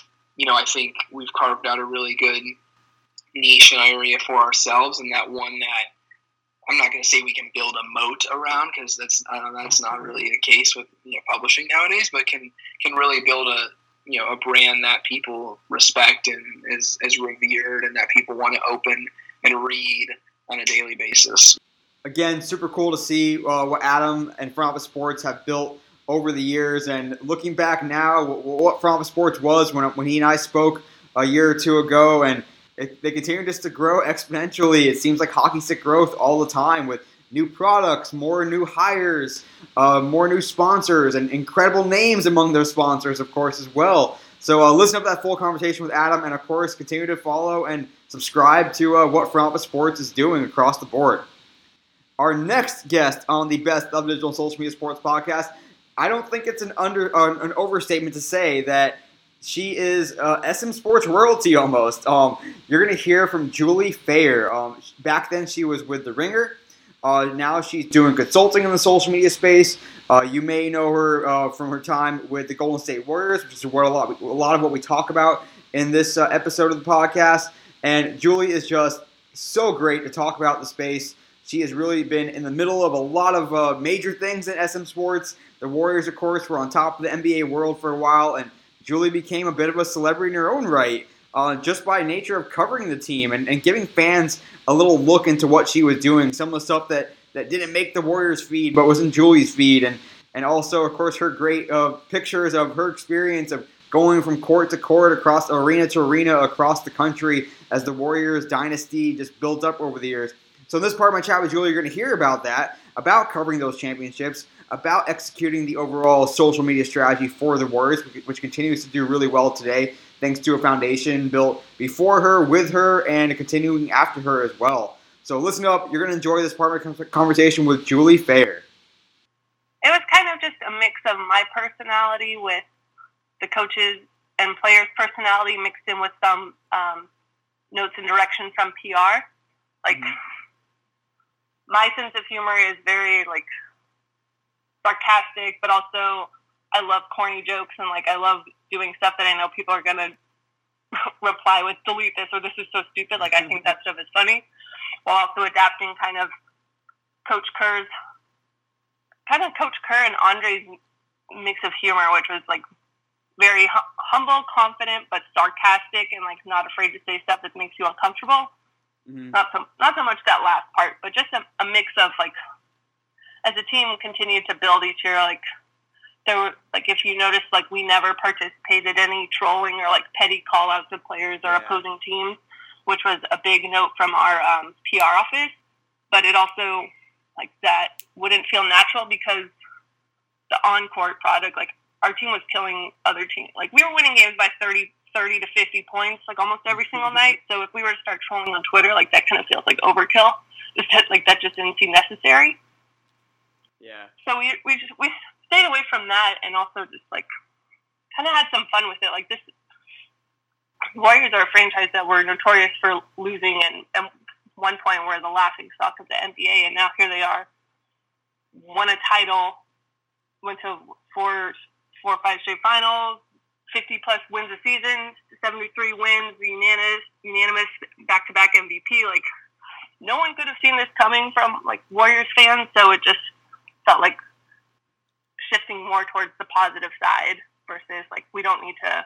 I think we've carved out a really good niche and area for ourselves, and that one that I'm not going to say we can build a moat around, because that's not really the case with publishing nowadays, but can really build a brand that people respect and is revered, and that people want to open and read on a daily basis. Again, super cool to see what Adam and Front Office Sports have built over the years, and looking back now, what Front Office Sports was when he and I spoke a year or two ago, and they continue just to grow exponentially. It seems like hockey stick growth all the time, with new products, more new hires, more new sponsors, and incredible names among those sponsors, of course, as well. So listen up to that full conversation with Adam, and of course, continue to follow and subscribe to what Front Office Sports is doing across the board. Our next guest on the Best of Digital and Social Media Sports podcast, I don't think it's an overstatement to say that she is SM Sports royalty almost. You're going to hear from Julie Fair. Back then she was with The Ringer. Now she's doing consulting in the social media space. You may know her from her time with the Golden State Warriors, which is where a lot of what we talk about in this episode of the podcast. And Julie is just so great to talk about the space. She has really been in the middle of a lot of major things in SM Sports. The Warriors, of course, were on top of the NBA world for a while, and Julie became a bit of a celebrity in her own right, just by nature of covering the team and giving fans a little look into what she was doing, some of the stuff that that didn't make the Warriors feed but was in Julie's feed, and also, of course, her great pictures of her experience of going from court to court, across arena to arena, across the country as the Warriors dynasty just built up over the years. So in this part of my chat with Julie, you're going to hear about that, about covering those championships, about executing the overall social media strategy for the Warriors, which continues to do really well today, thanks to a foundation built before her, with her, and continuing after her as well. So listen up. You're going to enjoy this part of my conversation with Julie Fair. It was kind of just a mix of my personality with the coaches and players' personality mixed in with some notes and direction from PR. Like, my sense of humor is very, like, sarcastic, but also I love corny jokes, and, like, I love doing stuff that I know people are going to reply with, delete this, or this is so stupid. Like, I think that stuff is funny, while also adapting kind of Coach Kerr and Andre's mix of humor, which was, like, very humble, confident, but sarcastic, and, like, not afraid to say stuff that makes you uncomfortable. Not so much that last part, but just a mix of, like, as the team continued to build each year, like, there were, like, if you notice, like, we never participated in any trolling or, like, petty call-outs of players or opposing teams, which was a big note from our PR office, but it also, like, that wouldn't feel natural because the on-court product, like, our team was killing other teams. Like, we were winning games by 30 to 50 points, like, almost every single night. So if we were to start trolling on Twitter, like, that kind of feels like overkill. That just didn't seem necessary. Yeah. So we stayed away from that, and also just, like, kind of had some fun with it. Like, this Warriors are a franchise that were notorious for losing, and at one point were the laughing stock of the NBA, and now here they are, won a title, went to four or five straight finals, 50-plus wins a season, 73 wins, unanimous back-to-back MVP. Like, no one could have seen this coming from, like, Warriors fans, so it just felt like shifting more towards the positive side versus, like, we don't need to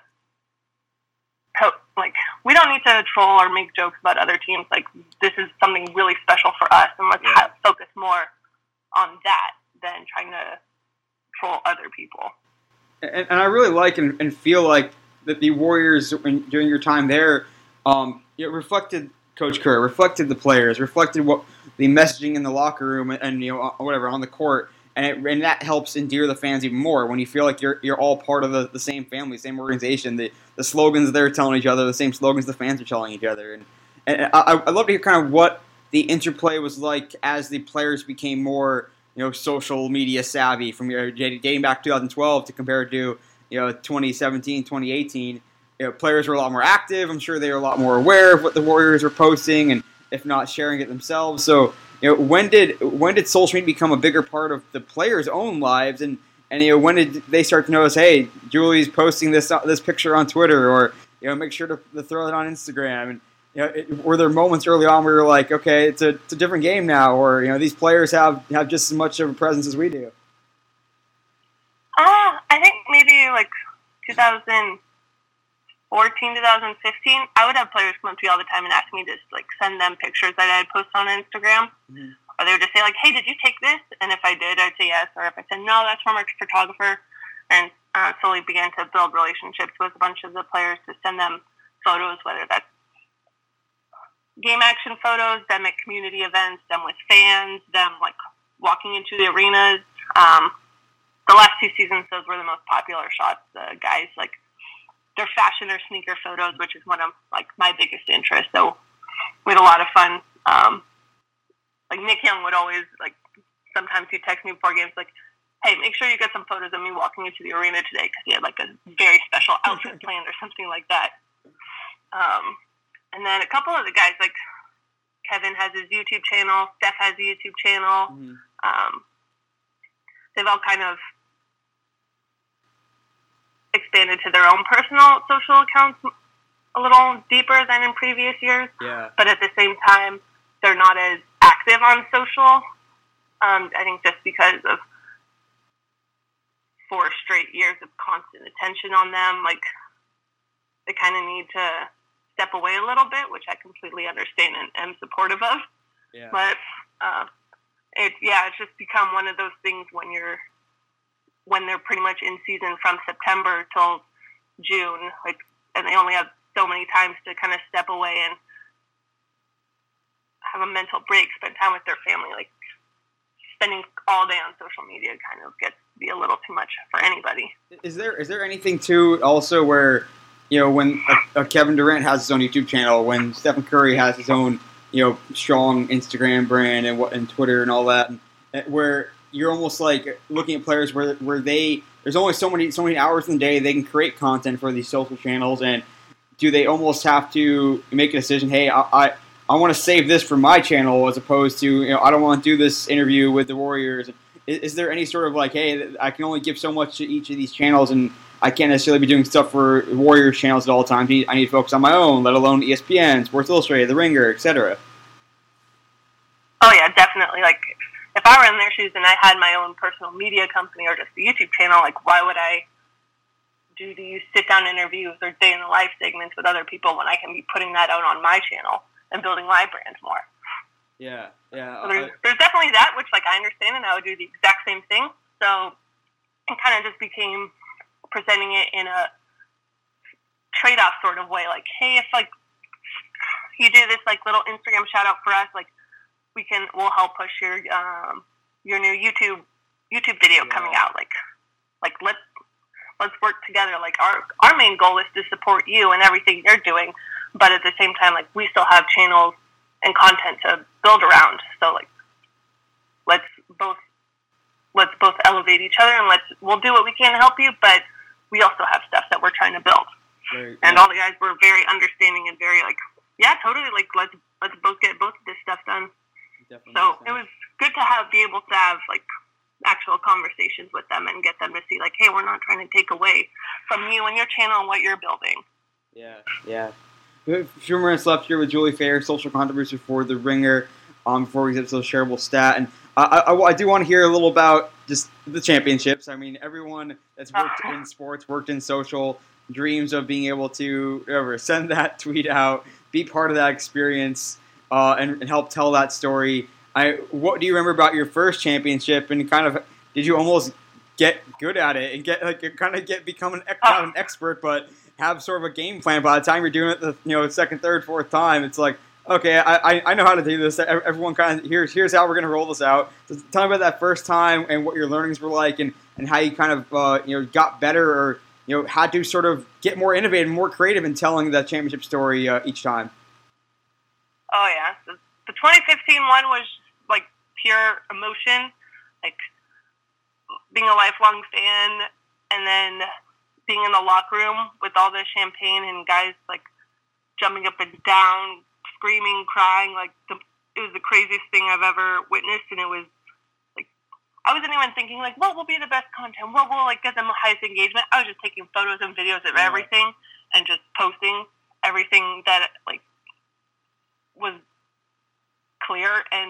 troll or make jokes about other teams. Like, this is something really special for us, and let's focus more on that than trying to troll other people. And I really like and feel like that the Warriors, during your time there, it reflected Coach Kerr, reflected the players, reflected what the messaging in the locker room and whatever on the court, and that helps endear the fans even more when you feel like you're all part of the same family, same organization. The slogans they're telling each other, the same slogans the fans are telling each other, and I'd love to hear kind of what the interplay was like as the players became more social media savvy, from dating back to 2012 to compared to 2017, 2018. Players were a lot more active. I'm sure they were a lot more aware of what the Warriors were posting, and if not sharing it themselves. So when did social media become a bigger part of the players' own lives, and when did they start to notice, hey, Julie's posting this picture on Twitter, or make sure to throw it on Instagram? And were there moments early on where you're like, okay, it's a different game now, or these players have just as much of a presence as we do? I think maybe like 2014, 2015, I would have players come up to me all the time and ask me to like send them pictures that I had posted on Instagram. Or they would just say like, hey, did you take this? And if I did, I'd say yes. Or if I said no, that's from our photographer. And slowly began to build relationships with a bunch of the players to send them photos, whether that's game action photos, them at community events, them with fans, them like walking into the arenas. The last 2 seasons, those were the most popular shots. The guys, like, their fashion or sneaker photos, which is one of like my biggest interests. So we had a lot of fun. Like Nick Young would always like, sometimes he'd text me before games like, hey, make sure you get some photos of me walking into the arena today, because he had like a very special outfit planned or something like that. And then a couple of the guys, like Kevin has his YouTube channel, Steph has a YouTube channel. They've all kind of expanded to their own personal social accounts a little deeper than in previous years. Yeah. But at the same time, they're not as active on social. I think just because of 4 straight years of constant attention on them, like they kind of need to step away a little bit, which I completely understand and am supportive of. Yeah. But it's just become one of those things when they're pretty much in season from September till June, like, and they only have so many times to kind of step away and have a mental break, spend time with their family. Like, spending all day on social media kind of gets to be a little too much for anybody. Is there anything too also where, you know, when a Kevin Durant has his own YouTube channel, when Stephen Curry has his own, you know, strong Instagram brand and Twitter and all that, where you're almost like looking at players where there's only so many hours in the day they can create content for these social channels, and do they almost have to make a decision? Hey, I want to save this for my channel as opposed to, you know, I don't want to do this interview with the Warriors. Is there any sort of like, hey, I can only give so much to each of these channels, and I can't necessarily be doing stuff for Warriors channels at all times. I need to focus on my own, let alone ESPN, Sports Illustrated, The Ringer, etc. Oh yeah, definitely. Like, if I were in their shoes and I had my own personal media company or just a YouTube channel, like, why would I do these sit-down interviews or day-in-the-life segments with other people when I can be putting that out on my channel and building my brand more? Yeah. So there's definitely that, which, like, I understand, and I would do the exact same thing. So it kind of just became presenting it in a trade-off sort of way. Like, hey, if, like, you do this, like, little Instagram shout-out for us, like, we'll help push your new YouTube video coming out. Like let's work together. Like, our main goal is to support you and everything you're doing, but at the same time, like, we still have channels and content to build around. So, like, let's both elevate each other, and we'll do what we can to help you, but we also have stuff that we're trying to build. Right. And all the guys were very understanding and very like, yeah, totally. Like, let's both get both of this stuff done. Definitely. So it was good to be able to have like actual conversations with them and get them to see like, hey, we're not trying to take away from you and your channel and what you're building. Yeah. A few minutes left here with Julie Fair, social contributor for The Ringer. Before we get to the shareable stat, and I do want to hear a little about just the championships. I mean, everyone that's worked in sports, worked in social, dreams of being able to send that tweet out, be part of that experience, and help tell that story. What do you remember about your first championship, and kind of did you almost get good at it and become not an expert, but have sort of a game plan by the time you're doing it the second, third, fourth time? It's like, okay, I know how to do this. Everyone kind of here's how we're going to roll this out. So tell me about that first time and what your learnings were like, and how you kind of got better, or had to sort of get more innovative, more creative in telling that championship story each time. Oh yeah, the 2015 one was like pure emotion, like being a lifelong fan, and then being in the locker room with all the champagne and guys like jumping up and down, screaming, crying. Like, it was the craziest thing I've ever witnessed, and it was like, I wasn't even thinking like, what will be the best content, what will like get them the highest engagement. I was just taking photos and videos of everything and just posting everything that like was clear, and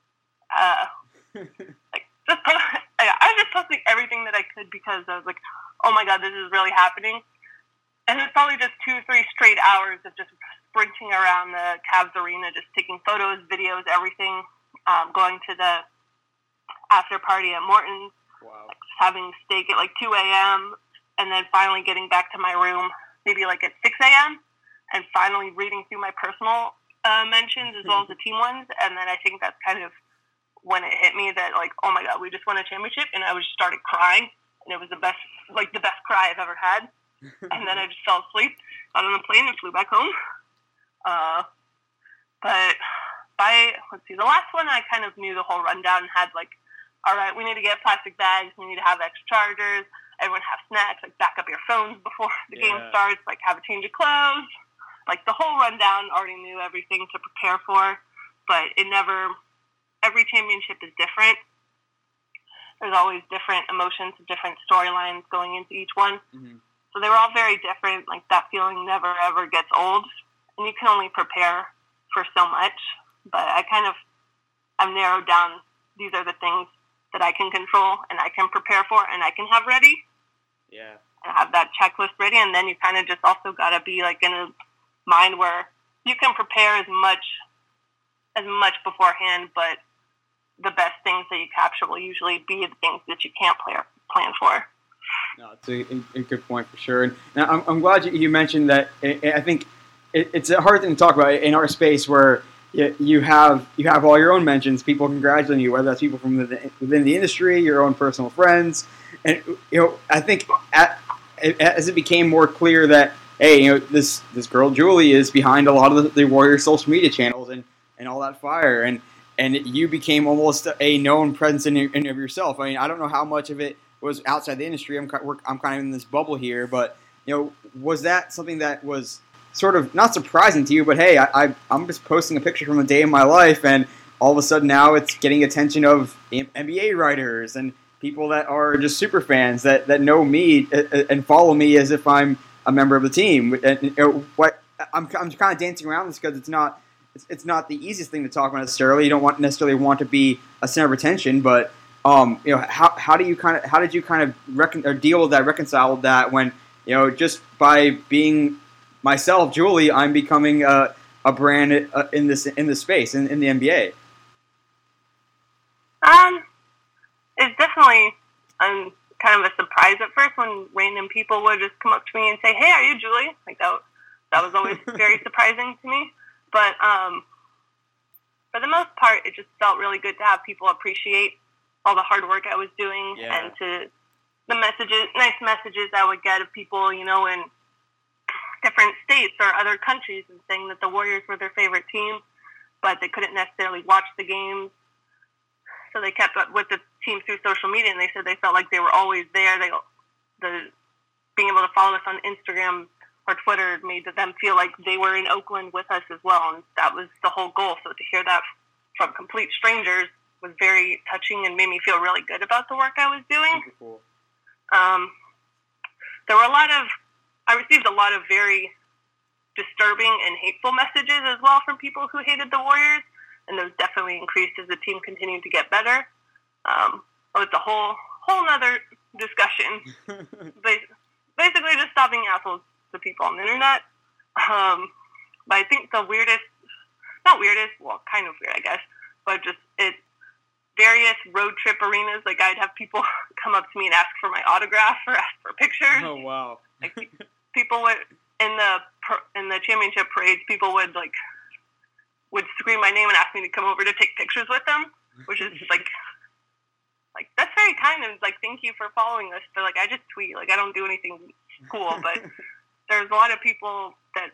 like I was just posting everything that I could because I was like, oh my god, this is really happening. And it's probably just 2-3 straight hours of just sprinting around the Cavs arena, just taking photos, videos, everything, going to the after party at Morton's, like having steak at like 2 a.m., and then finally getting back to my room maybe like at 6 a.m., and finally reading through my personal mentions as well as the team ones. And then I think that's kind of when it hit me that like, oh my god, we just won a championship, and I just started crying, and it was the best cry I've ever had. And then I just fell asleep, got on the plane, and flew back home. But the last one I kind of knew the whole rundown and had like, all right, we need to get plastic bags, we need to have extra chargers, everyone have snacks, like back up your phones before the game starts, like have a change of clothes. Like the whole rundown, already knew everything to prepare for, but every championship is different. There's always different emotions, different storylines going into each one. Mm-hmm. So they were all very different. Like, that feeling never, ever gets old. And you can only prepare for so much. But I've narrowed down, these are the things that I can control and I can prepare for and I can have ready. Yeah. And have that checklist ready. And then you kind of just also got to be, like, in a mind where you can prepare as much beforehand, but the best things that you capture will usually be the things that you can't plan for. No, it's a good point for sure. And now I'm glad you mentioned that. I think it's a hard thing to talk about in our space where you have all your own mentions, people congratulating you, whether that's people from within the industry, your own personal friends, and I think as it became more clear that hey, this girl Julie is behind a lot of the Warriors social media channels and all that fire, and you became almost a known presence in of yourself. I mean, I don't know how much of it was outside the industry. I'm kind of in this bubble here, but was that something that was sort of not surprising to you? But hey, I'm just posting a picture from a day in my life, and all of a sudden now it's getting attention of NBA writers and people that are just super fans that know me and follow me as if I'm a member of the team. And I'm kind of dancing around this because it's not the easiest thing to talk about necessarily. You don't necessarily want to be a center of attention, but how did you kind of deal with that, reconcile that when just by being myself, Julie, I'm becoming a brand in this space in the NBA. It's definitely kind of a surprise at first when random people would just come up to me and say, "Hey, are you Julie?" Like that was always very surprising to me. But for the most part, it just felt really good to have people appreciate all the hard work I was doing, and to the nice messages I would get of people, in different states or other countries, and saying that the Warriors were their favorite team, but they couldn't necessarily watch the games. So they kept up with the team through social media, and they said they felt like they were always there. Being able to follow us on Instagram or Twitter made them feel like they were in Oakland with us as well, and that was the whole goal. So to hear that from complete strangers was very touching and made me feel really good about the work I was doing. Super cool. I received a lot of very disturbing and hateful messages as well from people who hated the Warriors, and those definitely increased as the team continued to get better. It's a whole nother discussion. Basically just stopping assholes to people on the internet. But I think the not weirdest, well, kind of weird, I guess, but just it's various road trip arenas. Like I'd have people come up to me and ask for my autograph or ask for pictures. Oh wow! Like people would in the championship parades, people would scream my name and ask me to come over to take pictures with them, which is like that's very kind of thank you for following us. But I just tweet, I don't do anything cool, but there's a lot of people that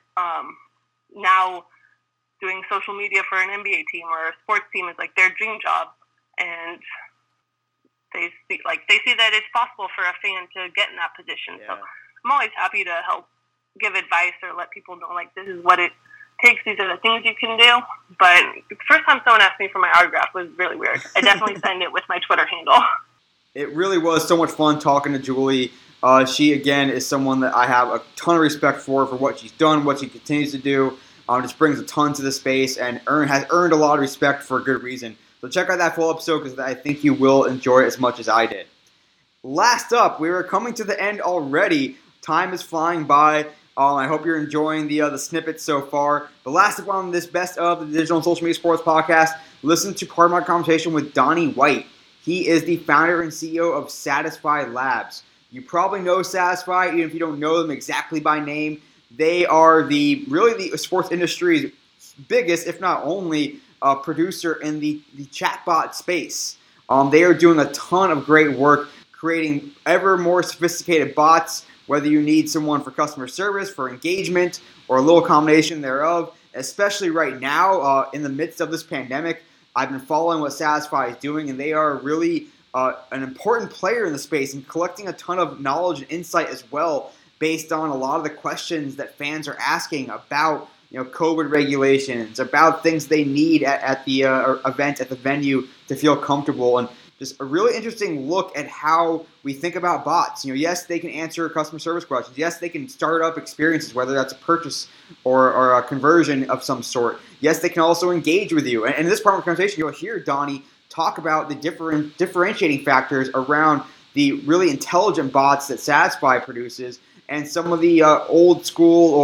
now doing social media for an NBA team or a sports team is their dream job, and they see that it's possible for a fan to get in that position. Yeah. So I'm always happy to help give advice or let people know this is what it takes. These are the things you can do. But the first time someone asked me for my autograph was really weird. I definitely signed it with my Twitter handle. It really was so much fun talking to Julie. She, again, is someone that I have a ton of respect for what she's done, what she continues to do. Just brings a ton to the space and has earned a lot of respect for a good reason. So check out that full episode because I think you will enjoy it as much as I did. Last up, we are coming to the end already. Time is flying by. I hope you're enjoying the snippets so far. But last up on this Best of the Digital and Social Media Sports podcast, listen to part of my conversation with Donnie White. He is the founder and CEO of Satisfy Labs. You probably know Satisfy, even if you don't know them exactly by name. They are the sports industry's biggest, if not only, producer in the chatbot space. They are doing a ton of great work creating ever more sophisticated bots, whether you need someone for customer service, for engagement, or a little combination thereof. Especially right now, in the midst of this pandemic, I've been following what Satisfy is doing, and they are really an important player in the space and collecting a ton of knowledge and insight as well, based on a lot of the questions that fans are asking about COVID regulations, about things they need at the event, at the venue to feel comfortable, and just a really interesting look at how we think about bots. Yes, they can answer customer service questions. Yes, they can start up experiences, whether that's a purchase or a conversion of some sort. Yes, they can also engage with you. And in this part of the conversation, you'll hear Donnie talk about the differentiating factors around the really intelligent bots that Satisfy produces and some of the old school or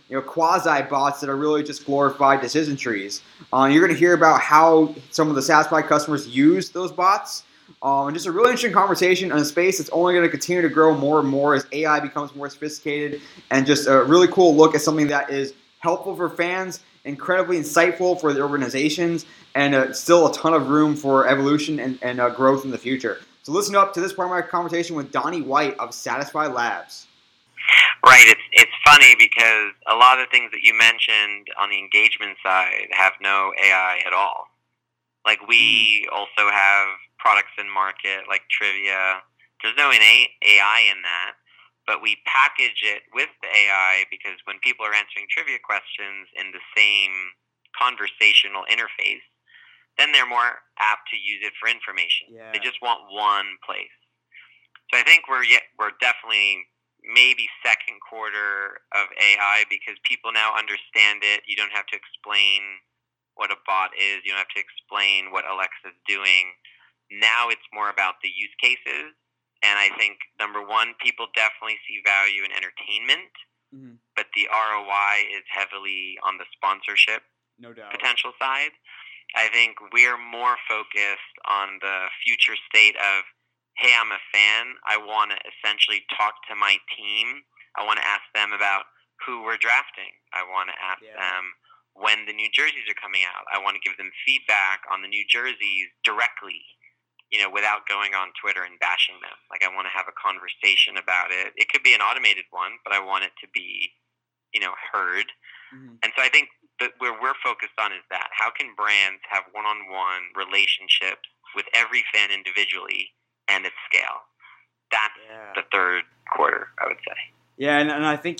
quasi bots that are really just glorified decision trees. You're going to hear about how some of the satisfied customers use those bots. And just a really interesting conversation on a space that's only going to continue to grow more and more as AI becomes more sophisticated, and just a really cool look at something that is helpful for fans, incredibly insightful for the organizations, and still a ton of room for evolution and growth in the future. So listen up to this part of my conversation with Donnie White of Satisfy Labs. Right. It's funny because a lot of the things that you mentioned on the engagement side have no AI at all. Like, we also have products in market like trivia. There's no innate AI in that, but we package it with the AI because when people are answering trivia questions in the same conversational interface, then they're more apt to use it for information. Yeah. They just want one place. So I think we're definitely maybe second quarter of AI because people now understand it. You don't have to explain what a bot is. You don't have to explain what Alexa's doing. Now it's more about the use cases. And I think, number one, people definitely see value in entertainment, but the ROI is heavily on the sponsorship potential side. I think we're more focused on the future state of, hey, I'm a fan. I want to essentially talk to my team. I want to ask them about who we're drafting. I want to ask them when the new jerseys are coming out. I want to give them feedback on the new jerseys directly, without going on Twitter and bashing them. Like, I want to have a conversation about it. It could be an automated one, but I want it to be, heard. And so I think that where we're focused on is that. How can brands have one-on-one relationships with every fan individually and at scale? That's the third quarter, I would say. Yeah, and I think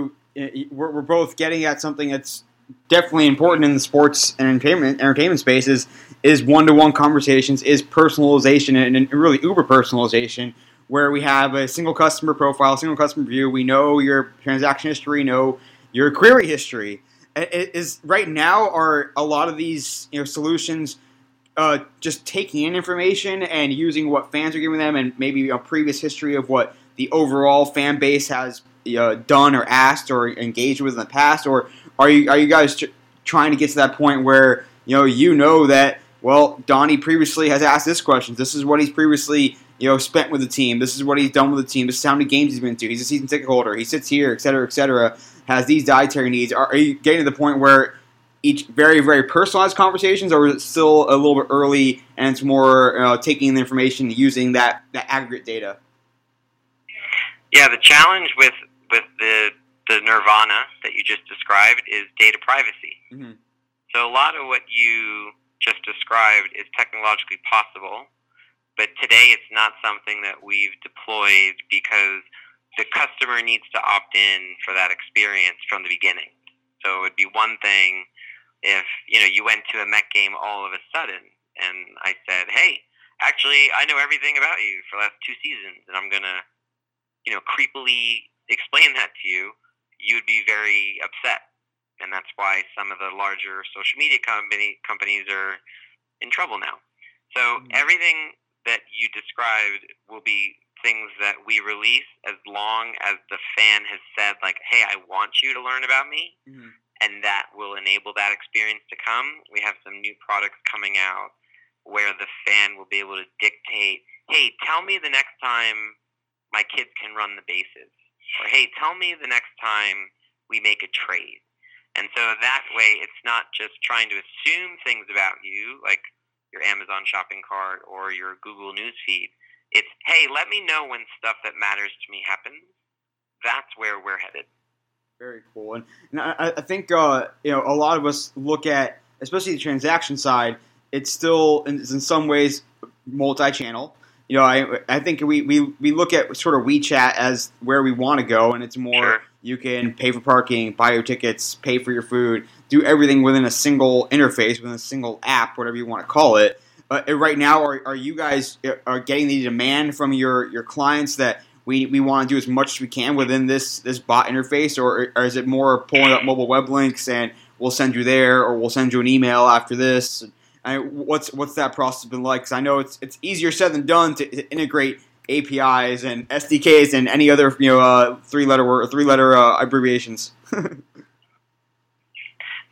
we're both getting at something that's definitely important in the sports and entertainment spaces is one-to-one conversations, is personalization, and really uber personalization, where we have a single customer profile, single customer view. We know your transaction history, know your query history. Is right now are a lot of these solutions just taking in information and using what fans are giving them, and maybe a previous history of what the overall fan base has done or asked or engaged with in the past, or are you guys trying to get to that point where that Donnie previously has asked this question. This is what he's previously spent with the team. This is what he's done with the team. This is how many games he's been to. He's a season ticket holder. He sits here, et cetera, et cetera. Has these dietary needs. Are you getting to the point where each very, very personalized conversations, or is it still a little bit early and it's more taking the information, using that aggregate data? Yeah, the challenge with the nirvana that you just described is data privacy. So a lot of what you just described is technologically possible, but today it's not something that we've deployed because the customer needs to opt in for that experience from the beginning. So it would be one thing if you went to a Met game all of a sudden and I said, hey, actually I know everything about you for the last 2 seasons and I'm going to creepily explain that to you. You'd be very upset. And that's why some of the larger social media companies are in trouble now. So everything that you described will be things that we release as long as the fan has said, like, hey, I want you to learn about me. And that will enable that experience to come. We have some new products coming out where the fan will be able to dictate, hey, tell me the next time my kids can run the bases. Or, hey, tell me the next time we make a trade. And so that way, it's not just trying to assume things about you, like your Amazon shopping cart or your Google News feed. It's, hey, let me know when stuff that matters to me happens. That's where we're headed. Very cool. And I think a lot of us look at, especially the transaction side, it's still in some ways multi-channel. I think we look at sort of WeChat as where we want to go, and it's more you can pay for parking, buy your tickets, pay for your food, do everything within a single interface, within a single app, whatever you want to call it. Right now, are you guys getting the demand from your clients that we want to do as much as we can within this bot interface, or is it more pulling up mobile web links and we'll send you there, or we'll send you an email after this? What's that process been like? Because I know it's easier said than done to integrate APIs and SDKs and any other three-letter abbreviations.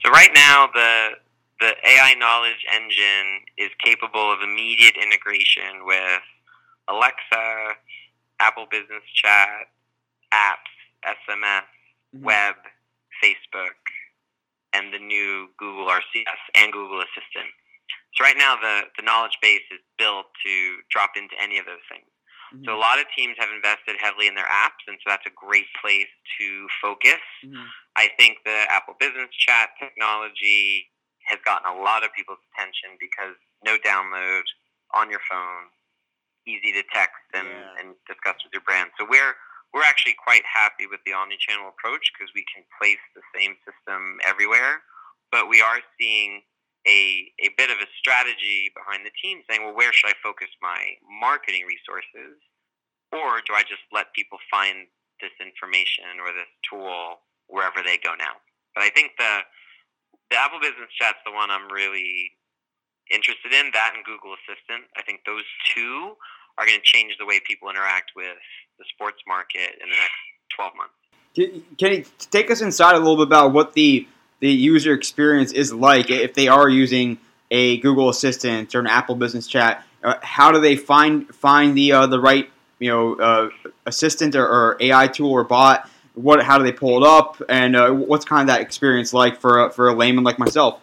So right now, the AI knowledge engine is capable of immediate integration with Alexa, Apple Business Chat, apps, SMS, web, Facebook, and the new Google RCS and Google Assistant. So right now, the knowledge base is built to drop into any of those things. Mm-hmm. So a lot of teams have invested heavily in their apps, and so that's a great place to focus. Mm-hmm. I think the Apple Business Chat technology has gotten a lot of people's attention because no download on your phone, easy to text and discuss with your brand. So we're actually quite happy with the omnichannel approach because we can place the same system everywhere, but we are seeing a bit of a strategy behind the team saying, well, where should I focus my marketing resources? Or do I just let people find this information or this tool wherever they go now? But I think the Apple Business Chat's the one I'm really interested in, that and Google Assistant. I think those two are going to change the way people interact with the sports market in the next 12 months. Can you take us inside a little bit about what the user experience is like if they are using a Google Assistant or an Apple Business Chat? How do they find the right assistant or AI tool or bot? How do they pull it up? And what's kind of that experience like for a layman like myself?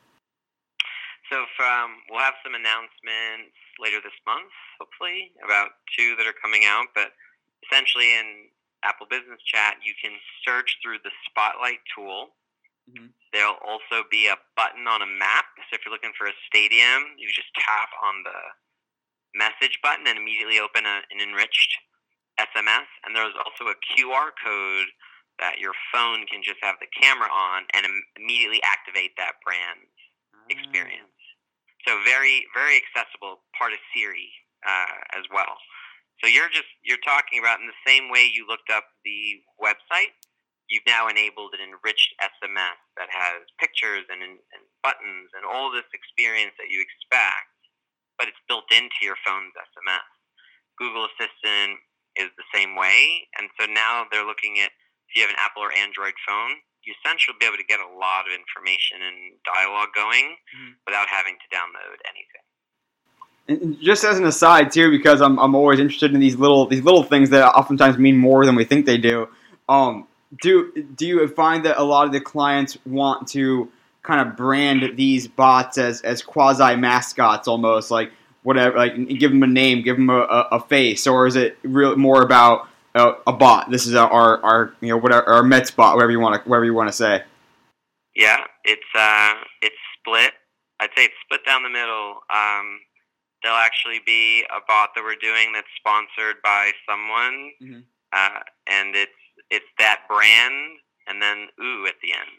So we'll have some announcements later this month, hopefully, about 2 that are coming out. But essentially in Apple Business Chat, you can search through the Spotlight tool. Mm-hmm. There'll also be a button on a map. So if you're looking for a stadium, you just tap on the message button and immediately open an enriched SMS. And there's also a QR code that your phone can just have the camera on and immediately activate that brand's experience. So very, very accessible, part of Siri as well. So you're talking about in the same way you looked up the website, you've now enabled an enriched SMS that has pictures and buttons and all this experience that you expect, but it's built into your phone's SMS. Google Assistant is the same way, and so now they're looking at if you have an Apple or Android phone, you essentially will be able to get a lot of information and dialogue going without having to download anything. And just as an aside too, because I'm always interested in these little things that oftentimes mean more than we think they do. Do you find that a lot of the clients want to kind of brand these bots as quasi mascots, almost like whatever, like give them a name, give them a face, or is it really more about a bot? This is our whatever, our Mets bot, whatever you want to say. Yeah, it's split. I'd say it's split down the middle. There'll actually be a bot that we're doing that's sponsored by someone, and it's that brand, and then ooh at the end.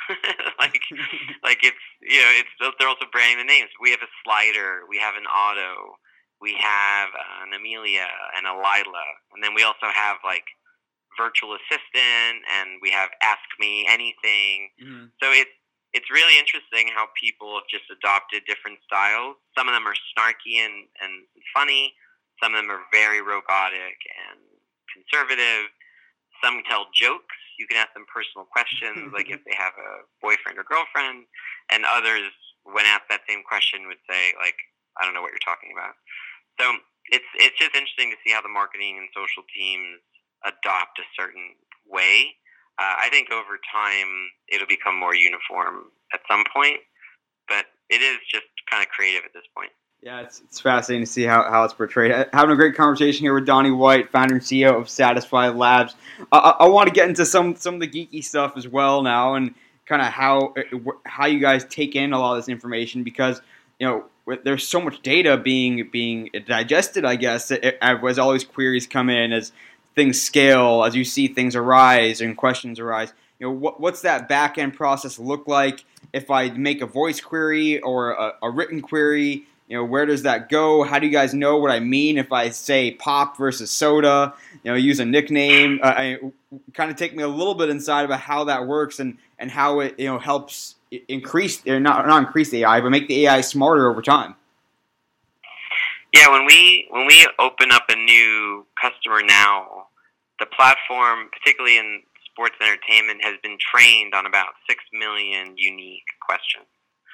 like they're also branding the names. We have a Slider, we have an Otto, we have an Amelia and a Lila, and then we also have like virtual assistant, and we have Ask Me Anything. So it's really interesting how people have just adopted different styles. Some of them are snarky and funny. Some of them are very robotic and conservative. Some tell jokes. You can ask them personal questions, like if they have a boyfriend or girlfriend. And others, when asked that same question, would say, like, I don't know what you're talking about. So it's just interesting to see how the marketing and social teams adopt a certain way. I think over time it'll become more uniform at some point, but it is just kind of creative at this point. Yeah, it's fascinating to see how it's portrayed. Having a great conversation here with Donnie White, founder and CEO of Satisfy Labs. I want to get into some of the geeky stuff as well now, and kind of how you guys take in a lot of this information, because there's so much data being digested. I guess as all these queries come in, as things scale, as you see things arise and questions arise. What's that back end process look like? If I make a voice query or a written query, where does that go? How do you guys know what I mean if I say pop versus soda? Use a nickname. Kind of take me a little bit inside about how that works and how it helps increase, not increase the AI, but make the AI smarter over time. Yeah, when we open up a new customer now, the platform, particularly in sports entertainment has been trained on about 6 million unique questions.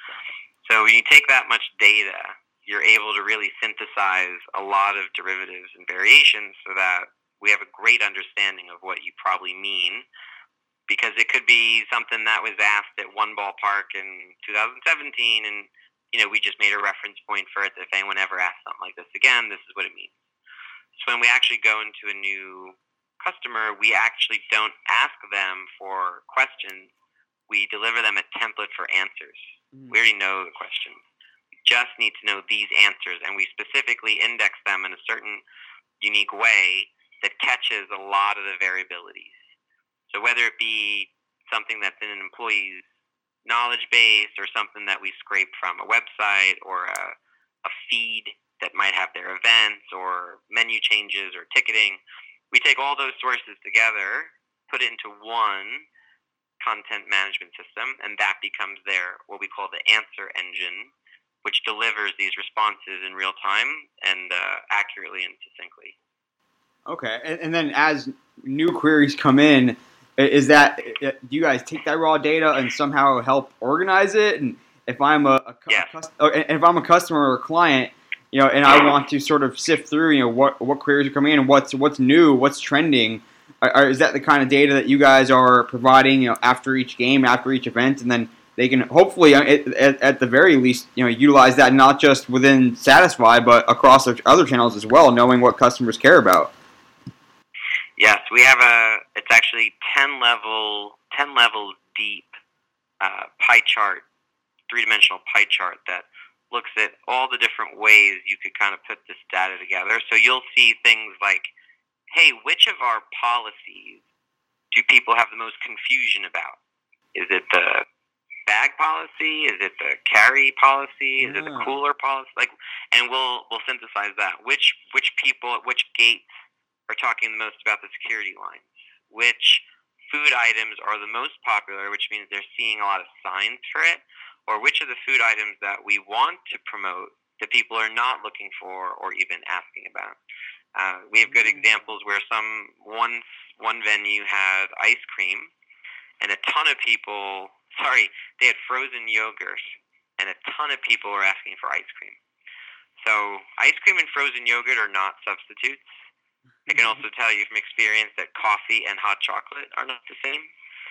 So when you take that much data, you're able to really synthesize a lot of derivatives and variations so that we have a great understanding of what you probably mean, because it could be something that was asked at one ballpark in 2017, and we just made a reference point for it. If anyone ever asks something like this again, this is what it means. So when we actually go into a new customer, we actually don't ask them for questions. We deliver them a template for answers. We already know the questions. We just need to know these answers, and we specifically index them in a certain unique way that catches a lot of the variabilities. So whether it be something that's in an employee's knowledge base, or something that we scrape from a website, or a feed that might have their events or menu changes or ticketing, we take all those sources together, put it into one content management system, and that becomes what we call the answer engine, which delivers these responses in real time and accurately and succinctly. Okay, and then as new queries come in, do you guys take that raw data and somehow help organize it? And if I'm if I'm a customer or a client, and I want to sort of sift through, what queries are coming in and what's new, what's trending, is that the kind of data that you guys are providing, after each game, after each event, and then they can hopefully, at the very least, utilize that not just within Satisfy, but across other channels as well, knowing what customers care about. Yes, we have it's actually 10 levels deep pie chart, 3-dimensional pie chart that looks at all the different ways you could kind of put this data together. So you'll see things like, hey, which of our policies do people have the most confusion about? Is it the bag policy? Is it the carry policy? Is it the cooler policy? And we'll synthesize that. Which people at which gates are talking the most about the security lines? Which food items are the most popular, which means they're seeing a lot of signs for it? Or which of the food items that we want to promote that people are not looking for or even asking about? We have good examples where one venue had ice cream, and a ton of people, they had frozen yogurt, and a ton of people were asking for ice cream. So ice cream and frozen yogurt are not substitutes. I can also tell you from experience that coffee and hot chocolate are not the same.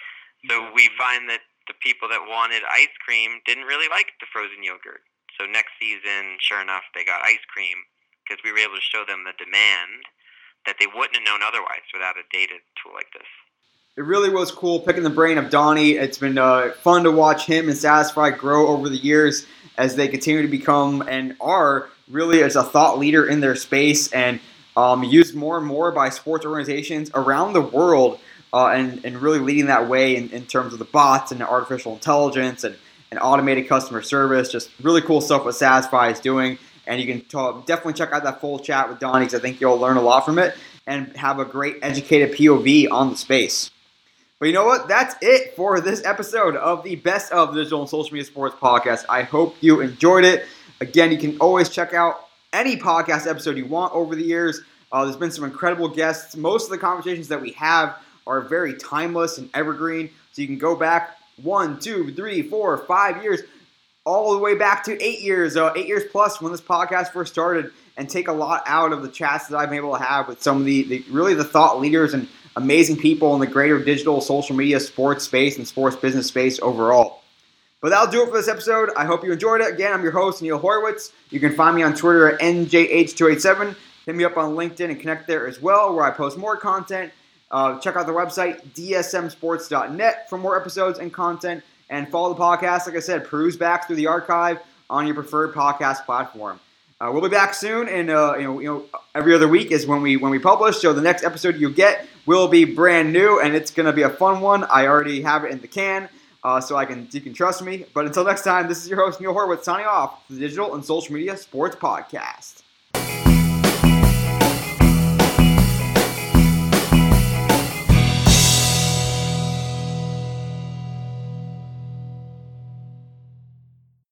So we find that the people that wanted ice cream didn't really like the frozen yogurt. So next season, sure enough, they got ice cream because we were able to show them the demand that they wouldn't have known otherwise without a data tool like this. It really was cool picking the brain of Donnie. It's been fun to watch him and Satisfy grow over the years as they continue to become and are really as a thought leader in their space, and used more and more by sports organizations around the world, and really leading that way in terms of the bots and the artificial intelligence and automated customer service. Just really cool stuff what Satisfy is doing. And you can definitely check out that full chat with Donnie, because I think you'll learn a lot from it and have a great educated POV on the space. But you know what? That's it for this episode of the Best of the Digital and Social Media Sports Podcast. I hope you enjoyed it. Again, you can always check out any podcast episode you want over the years. There's been some incredible guests. Most of the conversations that we have are very timeless and evergreen. So you can go back 1, 2, 3, 4, 5 years, all the way back to 8 years, 8 years plus when this podcast first started, and take a lot out of the chats that I've been able to have with some of the thought leaders and amazing people in the greater digital social media sports space and sports business space overall. But that'll do it for this episode. I hope you enjoyed it. Again, I'm your host, Neil Horowitz. You can find me on Twitter at NJH287. Hit me up on LinkedIn and connect there as well, where I post more content. Check out the website, dsmsports.net, for more episodes and content. And follow the podcast. Like I said, peruse back through the archive on your preferred podcast platform. We'll be back soon, and every other week is when we publish. So the next episode you get will be brand new, and it's going to be a fun one. I already have it in the can, so you can trust me. But until next time, this is your host Neil Horowitz signing off for the Digital and Social Media Sports Podcast.